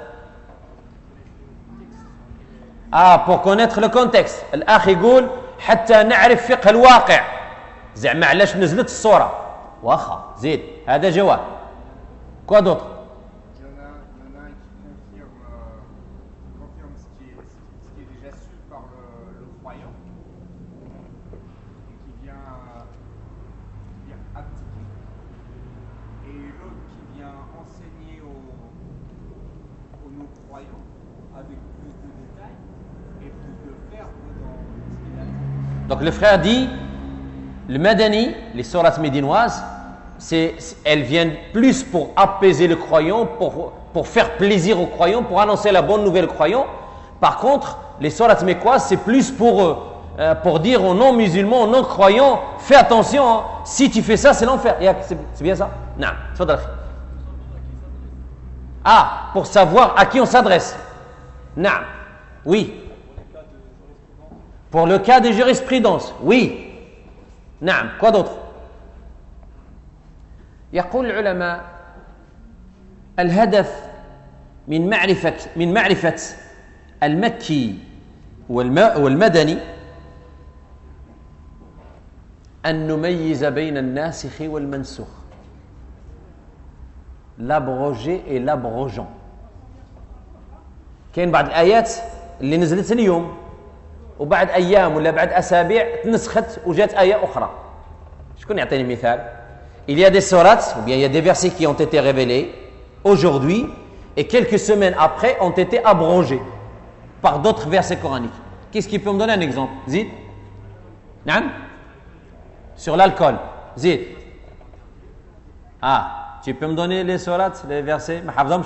pour connaître le contexte. الأخ يقول حتى نعرف فقه الواقع. زعما علاش نزلت الصورة؟ واخا زيد هذا جواب. Quoi d'autre? Donc le frère dit, le Madani, les sourates médinoises, elles viennent plus pour apaiser le croyant, pour faire plaisir aux croyants, pour annoncer la bonne nouvelle aux croyants. Par contre, les sourates mécoises, c'est plus pour dire aux non-musulmans, aux non-croyants, fais attention, hein, si tu fais ça, c'est l'enfer. C'est bien ça? Non. Pour savoir à qui on s'adresse. Non. Oui. Pour le cas de jurisprudence, oui. نعم. Quoi d'autre? يقول العلماء الهدف من معرفة المكي والمدني أن نميز بين الناسخ والمنسوخ. L'abrogé et l'abrogeant. كاين بعض الآيات اللي نزلت اليوم وبعد أيام ولا بعد أسابيع تنسخت وجات آية أخرى. شكون يعطيني مثال؟ Il y a des sourates ou bien il y a des versets qui ont été révélés aujourd'hui et quelques semaines après ont été abrogés par d'autres versets coraniques. Qu'est-ce qui peut me donner un exemple? Zid? Naam? Sur l'alcool. Zid? Tu peux me donner les sourates, les versets? ما حافظهمش.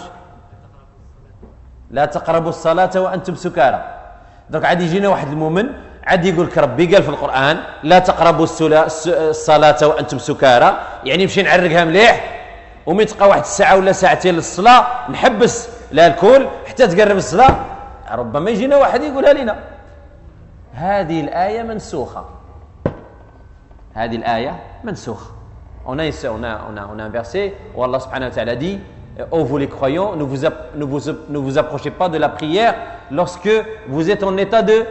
لا تقربوا الصلاة وأنتم سكارى. Donc عاد يجينا واحد المؤمن عاد يقول لك ربي قال في القرآن لا تقربوا الصلاة وأنتم سكارى، يعني نمشي نعرقها مليح ومن تبقى واحد الساعة ولا ساعتين للصلاة نحبس الكل حتى تقرب الصلاة، ربما يجينا واحد يقولها لنا. هذه الآية منسوخة. هذه الآية منسوخة. On a un verset où Allah subhanahu wa ta'ala dit ô vous les croyants, ne vous approchez pas de la prière lorsque vous êtes en état de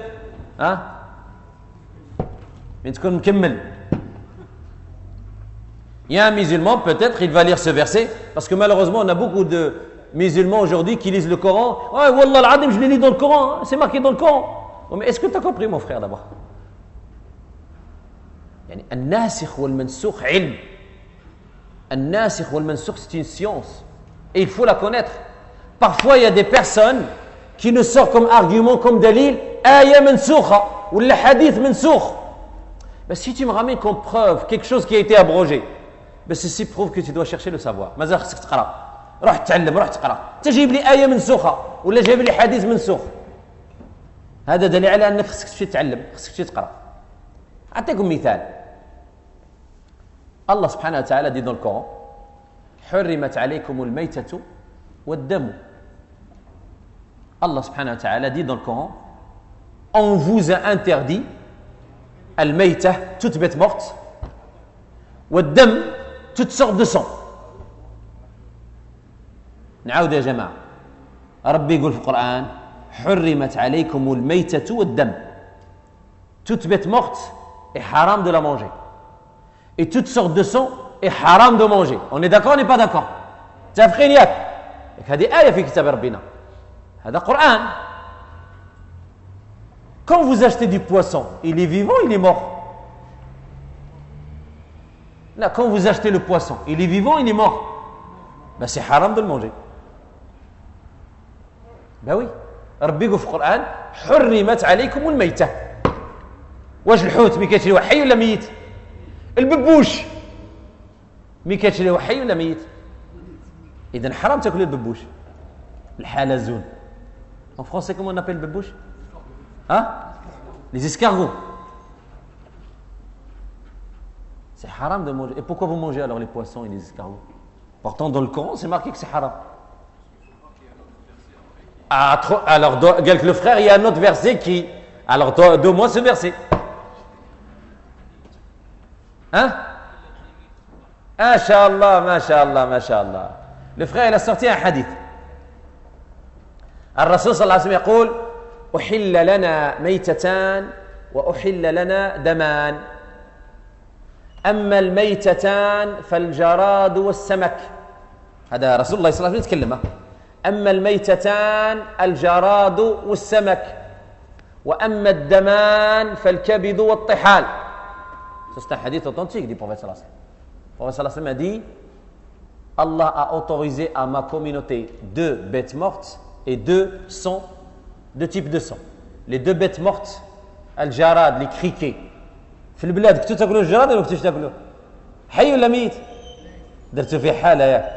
Il y a un musulman, peut-être, il va lire ce verset, parce que malheureusement, on a beaucoup de musulmans aujourd'hui qui lisent le Coran. Wallah al-Adim, je l'ai lu dans le Coran, c'est marqué dans le Coran. Mais est-ce que tu as compris, mon frère, d'abord? يعني الناسخ والمنسوخ علم. الناسخ والمنسوخ, c'est une science. Et il faut la connaître. Parfois, il y a des personnes qui ne sortent comme argument, comme dalil, ayah mansoukha, ou le hadith mansoukh. Mais si tu me ramènes comme preuve quelque chose qui a été abrogé, ceci prouve que tu dois chercher le savoir. ماذا خصك تقرا؟ روح تعلم، روح تقرا. تجيب لي آية منسوخة ولا جايب لي حديث منسوخ. هذا دليل على أنك خصك تمشي تتعلم، خصك تمشي تقرا. أعطيكم مثال. الله سبحانه وتعالى dit dans le Coran حرمت عليكم الميتة والدم. Allah subhanahu wa ta'ala dit dans le Coran on vous a interdit الميتة, toute bête morte, والدم, toutes sortes de sang. نعاود يا جماعة. ربي يقول في القرآن حرمت عليكم الميتة والدم. Toute bête morte est haram de la manger. Et toutes sortes de sang est haram de manger. On est d'accord, on n'est pas d'accord? متفقين ياك؟ هذه آية في كتاب ربنا. هذا قرآن. Quand vous achetez du poisson, il est vivant, il est mort? Là, quand vous achetez le poisson, il est vivant, il est mort? C'est haram de le manger. Oui. ربي يقول في القرآن حرمت عليكم الميتة. واش الحوت مي كيتشريوه حي ولا ميت؟ الببوش مي كيتشريوه حي ولا ميت؟ إذن حرام تاكل الببوش. Le halazoun. En français, comment on appelle le bébouche? Hein? Les escargots. C'est haram de manger. Et pourquoi vous mangez alors les poissons et les escargots? Pourtant, dans le Coran, c'est marqué que c'est haram. Ah, alors, avec le frère, il y a un autre verset qui... Alors, donne-moi ce verset. Hein? Masha'Allah, Masha'Allah, Masha'Allah. Le frère, il a sorti un hadith. الرسول صلى الله عليه وسلم يقول أحل لنا ميتتان وأحل لنا دمان أما الميتتان فالجراد والسمك. هذا رسول الله صلى الله عليه وسلم يتكلم. أما الميتتان الجراد والسمك وأما الدمان فالكبد والطحال. C'est un hadith authentique du prophète sallallahu alayhi wa sallam. Le prophète sallallahu alayhi wa sallam a dit Allah a autorisé à ma communauté 2 bêtes mortes et 2 types de sang. Les 2 bêtes mortes, al-jarad, les criquets. في البلاد كنتوا تاكلوا الجراد ولا كنتوش تاكلوا؟ حي ولا ميت؟ درتوا في حاله ياك.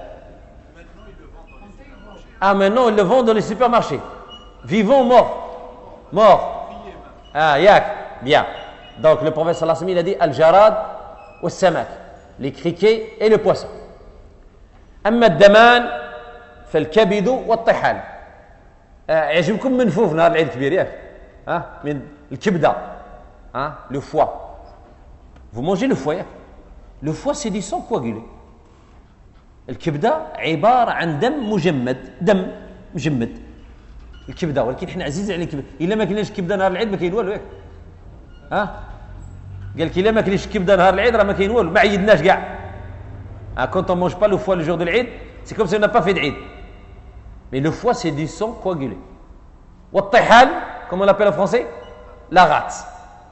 Ah, maintenant ils le vendent dans les supermarchés. Vivant ou mort? Mort. Ah, yak. Bien. Donc le prophète sallallahu alayhi wa sallam il a dit al-jarad wa samak, les criquets et le poisson. أما الدمان فالكبد والطحال. يعجبكم منفوف نهار العيد الكبير ياك؟ من الكبده. Le foie. Vous mangez le foie. Le foie c'est du sang coagulé. الكبده عباره عن دم مجمد. الكبده ولكن حنا عزيز علينا الكبده. الا ما كلناش الكبده نهار العيد ما كاين والو ياك. قال لك الا ما كليش الكبده نهار العيد راه ما كاين والو ما عيدناش كاع. Quand on mange pas le foie le jour de l'Eid, c'est comme si on n'a pas fait d'Eid. Mais le foie c'est du sang coagulé. والطحال, comment on l'appelle en français? La rate.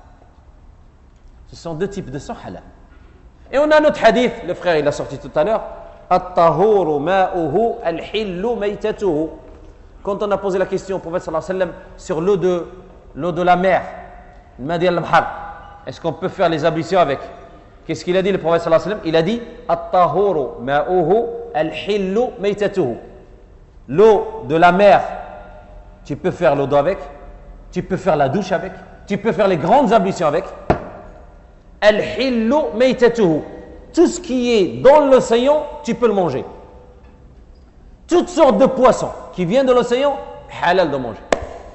Ce sont 2 types de sang halal. Et on a un autre hadith, le frère il l'a sorti tout à l'heure. الطهور ماؤه الحل ميتته. Quand on a posé la question au prophète sallallahu alayhi wa sallam sur l'eau de la mer, Madi al-Bahar, est-ce qu'on peut faire les ablutions avec? Qu'est-ce qu'il a dit le prophète sallallahu alayhi wa sallam? Il a dit الطهور ماؤه الحل ميتته. L'eau de la mer, tu peux faire l'eau d'eau avec, tu peux faire la douche avec, tu peux faire les grandes ablutions avec. Al-hillu maytatuhu. Tout ce qui est dans l'océan, tu peux le manger. Toutes sortes de poissons qui viennent de l'océan, halal de manger.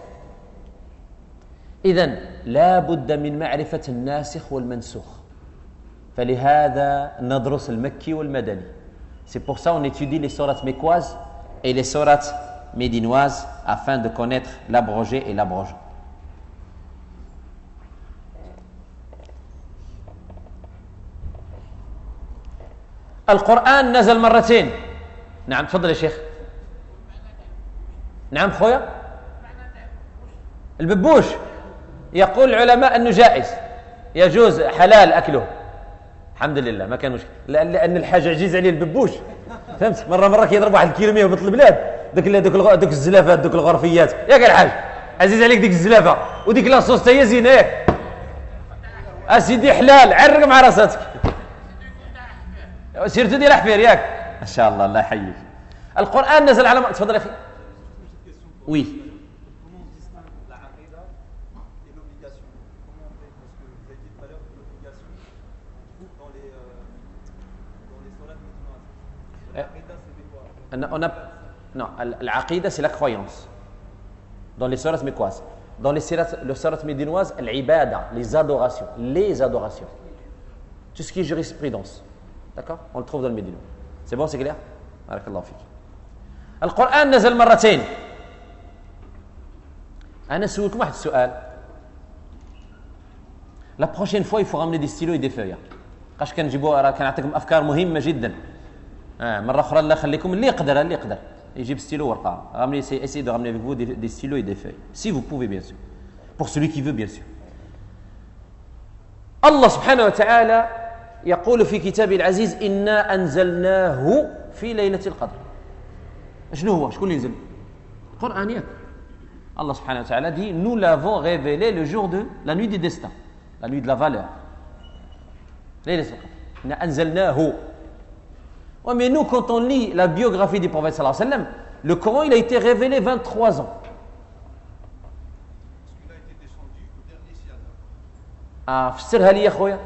إذن لا بد من معرفة الناسخ والمنسوخ. فلهذا ندرس المكي والمدني. C'est pour ça on étudie les sourates mécoises et les sourates médinoises afin de connaître l'abrogé et l'abrogeant. القرآن نزل مرتين. نعم تفضل يا شيخ. نعم خويا. الببوش يقول العلماء أنه جائز يجوز حلال أكله. الحمد لله ما كان مشكل لأن الحاجة عزيز عليه الببوش. فهمت؟ مرة كيضرب واحد الكيلومية وبط البلاد دوك الزلافات دوك الغرفيات ياك الحاج عزيز عليك ديك الزلافة وديك لاصوص تا هي زينة ياك. أسيدي حلال عرق مع راساتك. سيرتو ديال حفير ياك. ما شاء الله الله يحييك. القرآن نزل على تفضل يا أخي. وي. Non, l'aqida c'est la croyance. Dans les sourates mécoises. Dans les sourates médinoises, l'ibada, les adorations. Tout ce qui est jurisprudence. D'accord? On le trouve dans le médinois. C'est bon, c'est clair? Barakallahu fik. القرآن نزل مرتين. أنا أسألكم واحد السؤال. La prochaine fois, il faut ramener des stylos et des feuilles. قاش كنجيبوا راه كنعطيكم أفكار مهمة جدا. مرة أخرى الله يخليكم اللي يقدر يجيب stylo ورقة. Essayez de ramener avec vous des stylos et des feuilles. Si vous pouvez, bien sûr. Pour celui qui veut, bien sûr. Allah subhanahu wa ta'ala يقول في كتابه العزيز إنا أنزلناه في ليلة القدر. شنو هو؟ شكون اللي نزل؟ القرآن ياك. Allah subhanahu wa ta'ala dit nous l'avons révélé le jour de la nuit du destin, la nuit de la valeur. ليلة القدر. إنا أنزلناه. Ouais, mais nous, quand on lit la biographie du prophète sallallahu alayhi wa sallam, Le Coran, il a été révélé 23 ans. Parce qu'il a été descendu au dernier siècle. Ah, فسرها لي يا خويا.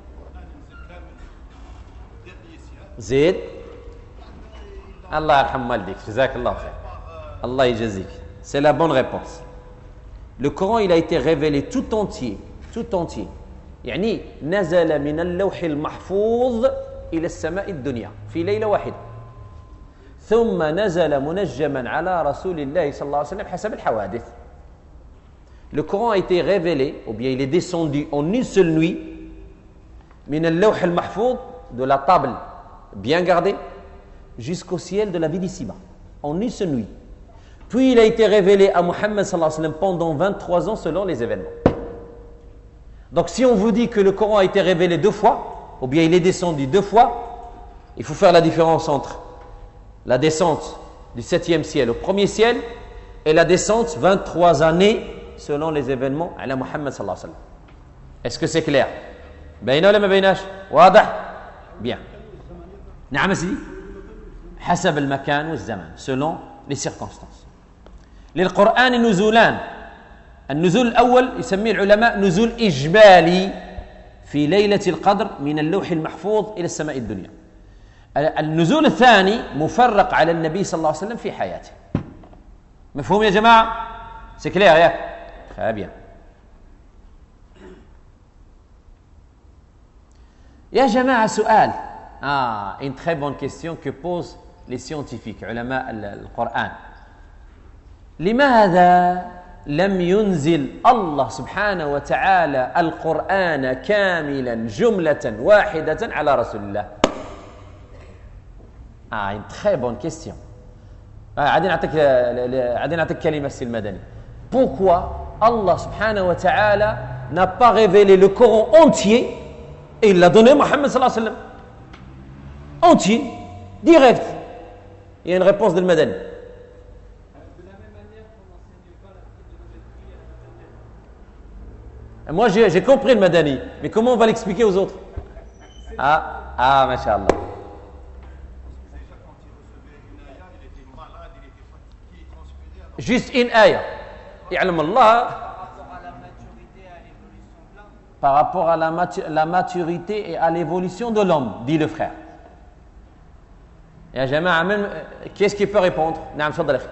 Dernier siècle. زيد. الله يرحم والديك, جزاك الله خير. Allah يجزيك. C'est la bonne réponse. Le Coran, il a été révélé tout entier. يعني نزل من اللوح المحفوظ إلى السماء الدنيا في ليلة واحدة. ثم نزل منجما على رسول الله صلى الله عليه وسلم حسب الحوادث. Le Coran a été révélé, ou bien il est descendu en une seule nuit, من اللوح المحفوظ, de la table bien gardée, jusqu'au ciel de la vie d'ici-bas, en une seule nuit. Puis il a été révélé à Muhammad sallallahu alayhi wa sallam pendant 23 ans selon les événements. Donc si on vous dit que le Coran a été révélé 2 fois, ou bien il est descendu 2 fois, il faut faire la différence entre la descente du 7e ciel au 1er ciel et la descente 23 années selon les événements à la Muhammad sallallahu alayhi wa sallam. Est-ce que c'est clair? بينه ولا ما بيناش؟ واضح؟ Bien. نعم سيدي؟ حسب المكان والزمان, selon les circonstances. للقرآن نزولان. النزول الأول يسميه العلماء نزول إجمالي في ليلة القدر من اللوح المحفوظ إلى السماء الدنيا. النزول الثاني مفرق على النبي صلى الله عليه وسلم في حياته. مفهوم يا جماعة؟ C'est clair, ياك؟ Très bien. يا جماعة سؤال. Une très bonne question que posent les scientifiques, علماء القرآن. لماذا لم ينزل الله سبحانه وتعالى القرآن كاملا جملة واحدة على رسول الله؟ Une très bonne question. عادي نعطيك كلمة السي المدني. Pourquoi Allah subhanahu wa ta'ala n'a pas révélé le Coran entier et il l'a donné à Muhammad sallallahu alayhi wa sallam? Entier, direct. Il y a une réponse de Madani. Moi j'ai compris le Madani, mais comment on va l'expliquer aux autres? Masha'Allah. Déjà, quand il recevait une ayah, il était malade, il était fatigué, il transpirait. Juste une ayah. Ya'lam Allah. Par rapport à la maturité et à l'évolution de l'homme, dit le frère. Ya jama'a, même, qu'est-ce qui peut répondre? Naam, tfaddal akhi.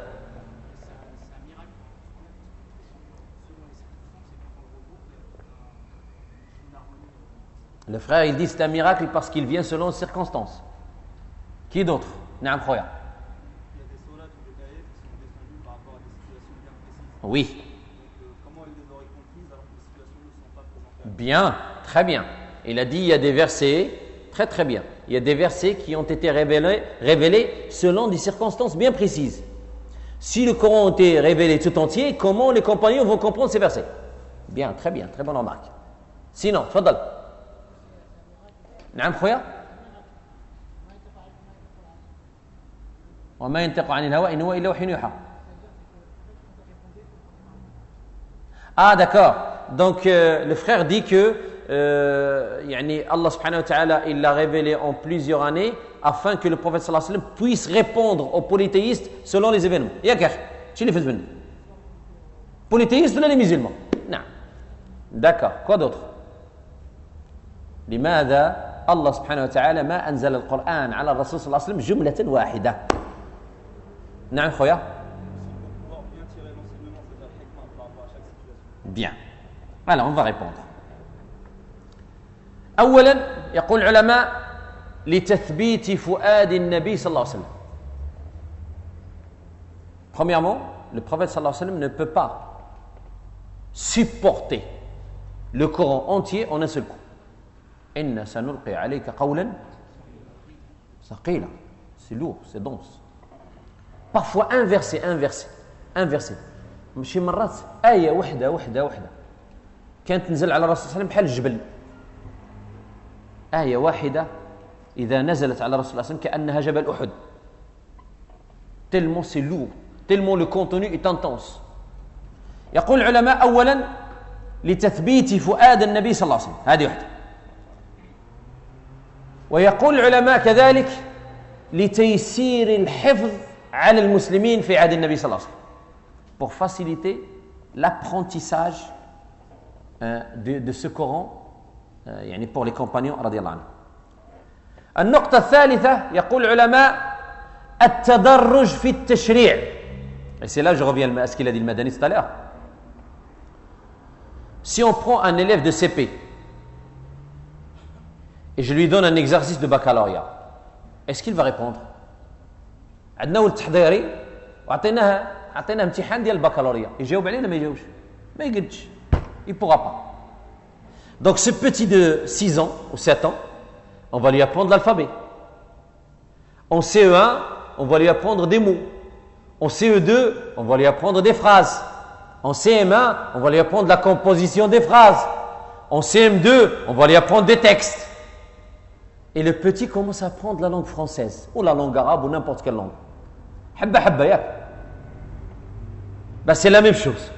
Le frère, il dit c'est un miracle parce qu'il vient selon les circonstances. Qui d'autre? Naam, khoya. Il y a des sourates ou des ayats qui sont descendus par rapport à des situations bien précises. Oui. Donc, comment il les aurait comprises alors que les situations ne sont pas présentées? Bien, très bien. Il a dit il y a des versets, très bien. Il y a des versets qui ont été révélés selon des circonstances bien précises. Si le Coran a été révélé tout entier, comment les compagnons vont comprendre ces versets? Bien, très bonne remarque. Sinon, tfaddal. نعم خويا وما ينطق عن الهوى إن هو إلا وحي يوحى. D'accord. Donc le frère dit que Allah subhanahu wa ta'ala il l'a révélé en plusieurs années afin que le prophète sallallahu alayhi wa sallam puisse répondre aux polythéistes selon les événements. ياك شو اللي فهمت منه؟ polythéistes ولا les musulmans؟ نعم. D'accord. Quoi d'autre؟ لماذا الله سبحانه وتعالى ما أنزل القرآن على الرسول صلى الله عليه وسلم جملة واحدة؟ نعم خويا. Bien. Alors on va répondre. أولا يقول العلماء لتثبيت فؤاد النبي صلى الله عليه وسلم. Premièrement, le prophète صلى الله عليه وسلم ne peut pas supporter le Coran entier en un seul coup. إن سنلقي عليك قولا ثقيلا. C'est lourd, c'est dense. Parfois un verset. ماشي مرات آية وحدة كانت تنزل على الرسول صلى الله عليه وسلم بحال الجبل. آية واحدة إذا نزلت على الرسول صلى الله عليه وسلم كأنها جبل أحد. Tellement c'est lourd, tellement le contenu est intense. يقول العلماء أولا لتثبيت فؤاد النبي صلى الله عليه وسلم. هذه واحدة. ويقول العلماء كذلك لتيسير الحفظ على المسلمين في عهد النبي صلى الله عليه وسلم pour faciliter l'apprentissage de ce Coran يعني pour les compagnons رضي الله عنهم. النقطة الثالثة يقول العلماء التدرج في التشريع. Et c'est là je reviens à ce qu'il a dit le Madani tout à l'heure. Si on prend un élève de CP et je lui donne un exercice de baccalauréat, est-ce qu'il va répondre? عندنا ولد تحضيري وعطيناه امتحان ديال البكالوريا يجاوب عليه ولا ما يجاوبش؟ ما يقدش. Il ne pourra pas. Donc ce petit de 6 ans ou 7 ans, on va lui apprendre l'alphabet. En CE1, on va lui apprendre des mots. En CE2, on va lui apprendre des phrases. En CM1, on va lui apprendre la composition des phrases. En CM2, on va lui apprendre des textes. Et le petit commence à apprendre la langue française, ou la langue arabe, ou n'importe quelle langue. Habba habba yak. Ben, c'est la même chose.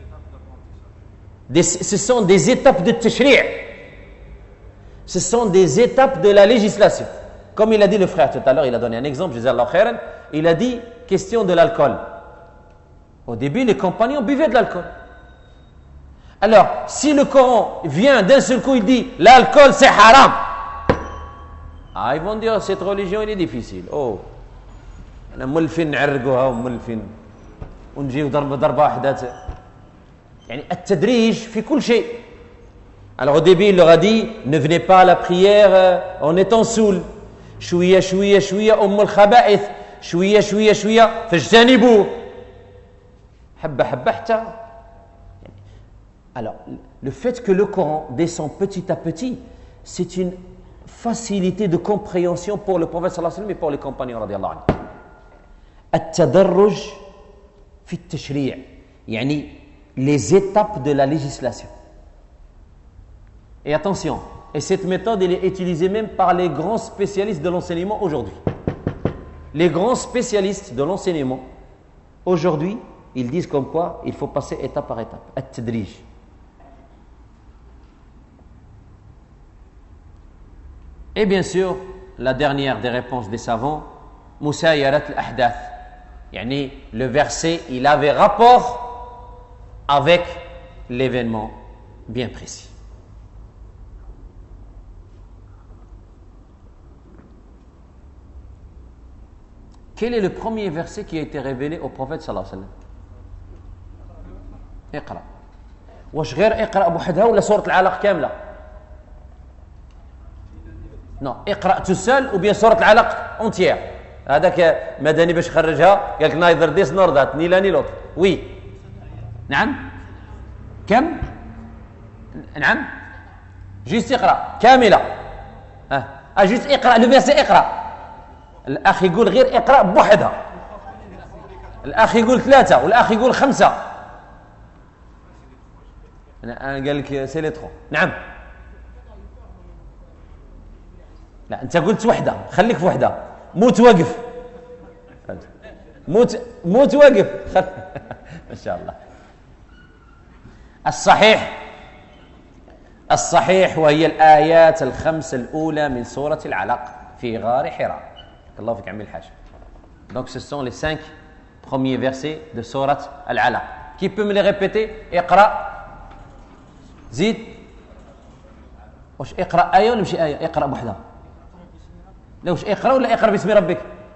Ce sont des étapes de tashri'. Ce sont des étapes de la législation. Comme il a dit le frère tout à l'heure, il a donné un exemple, Jazallahu khairan, il a dit, question de l'alcool. Au début, les compagnons buvaient de l'alcool. Alors, si le Coran vient d'un seul coup, il dit, l'alcool c'est haram. Ah, ils vont dire, cette religion, elle est difficile. Oh, أنا ملفين نعرقوها وملفين ونجيو ضربة واحدة. يعني التدريج في كل شيء. Alors au début, il leur a dit, ne venez pas à la prière en étant saoul. شوية شوية شوية أم الخبائث. شوية شوية شوية فاجتنبوه. حبة حبة حتى. Alors, le fait que le Coran descend petit à petit, c'est une facilité de compréhension pour le prophète sallallahu alayhi wa sallam et pour les compagnons radiyallahu anhu. التدرج في التشريع يعني les étapes de la législation. Et attention, et cette méthode elle est utilisée même par les grands spécialistes de l'enseignement aujourd'hui. Les grands spécialistes de l'enseignement aujourd'hui, ils disent comme quoi il faut passer étape par étape. التدريج. Et bien sûr, la dernière des réponses des savants, مسايرة الأحداث. يعني le verset, il avait rapport avec l'événement bien précis. Quel est le premier verset qui a été révélé au prophète sallallahu alayhi wa sallam? اقرأ. واش غير اقرأ بوحدها ولا سورة العلق كاملة؟ Non, اقرأ tout seul ou bien سورة العلق entière. هذاك مدني باش خرجها قال لك نايذر ديس نور ذات ني لا ني لوط. وي. نعم. كم؟ نعم. جيست اقرأ كاملة. جيست اقرأ لو فيرسي اقرأ. الأخ يقول غير اقرأ بوحدها. الأخ يقول 3 والأخ يقول 5. أنا قال لك سي لي ترو. نعم. لا أنت قلت وحدة خليك في وحدة. موت وقف. موت وقف. ما شاء الله. الصحيح وهي الآيات الخمس الأولى من سورة العلق في غار حراء. الله فيك عمي الحاج. Donc ce sont les 5 premiers versets de sourate Al-Alaq. Qui peut me les répéter? اقرأ. زيد. واش اقرأ آية ولا ماشي آية؟ اقرأ بوحدها. لا واش اقرأ ولا اقرأ باسم ربك؟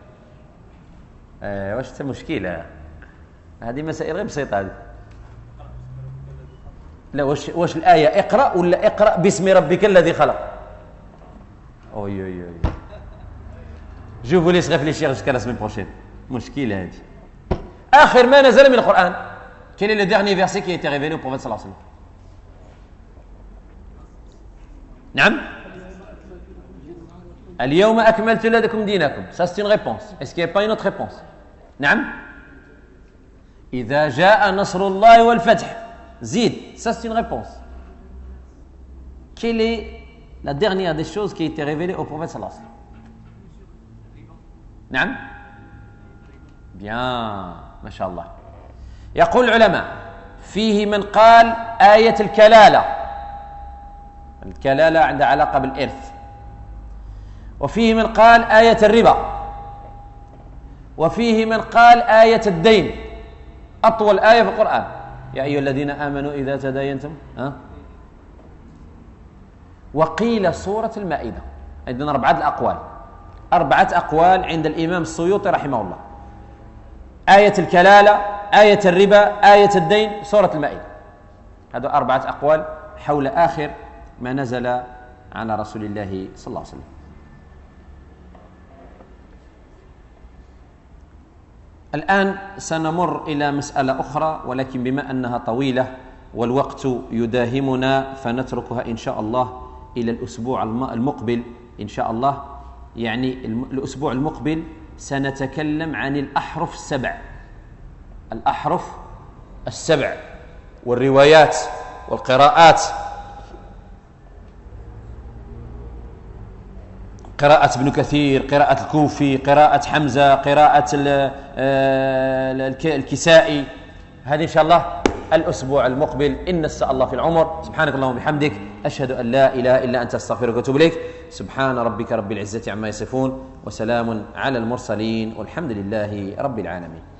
واش حتى مشكلة. هذه مسائل غير بسيطة هذه. لا واش الآية اقرأ ولا اقرأ باسم ربك الذي خلق؟ اوي اوي اوي. Je vous laisse réfléchir jusqu'à la semaine prochaine. مشكلة هذه. آخر ما نزل من القرآن. Quel est le dernier verset qui a été révélé au prophète sallallahu alayhi wa sallam? نعم. اليوم أكملت لكم دينكم. Ça c'est une réponse. Est-ce qu'il n'y a pas une autre réponse? نعم. إذا جاء نصر الله والفتح. زيد. Ça c'est une réponse. Quelle est la dernière des choses qui a été révélée au prophète sallallahu alayhi wa sallam? نعم. bien ما شاء الله. يقول العلماء فيه من قال آية الكلالة. الكلالة عندها علاقة بالإرث. وفيه من قال آية الربا. وفيه من قال آية الدين أطول آية في القرآن، يا أيها الذين آمنوا إذا تداينتم وقيل سورة المائدة. عندنا أربعة أقوال عند الإمام السيوطي رحمه الله: آية الكلالة، آية الربا، آية الدين، سورة المائدة. هذا 4 أقوال حول آخر ما نزل على رسول الله صلى الله عليه وسلم. الآن سنمر إلى مسألة أخرى، ولكن بما أنها طويلة والوقت يداهمنا فنتركها إن شاء الله إلى الأسبوع المقبل إن شاء الله. يعني الأسبوع المقبل سنتكلم عن الأحرف السبع والروايات والقراءات، قراءة ابن كثير، قراءة الكوفي، قراءة حمزة، قراءة الكسائي. هذه إن شاء الله الأسبوع المقبل إن نسأل الله في العمر. سبحانك اللهم وبحمدك، أشهد أن لا إله إلا أنت، أستغفرك وأتوب إليك. سبحان ربك رب العزة عما يصفون، وسلام على المرسلين، والحمد لله رب العالمين.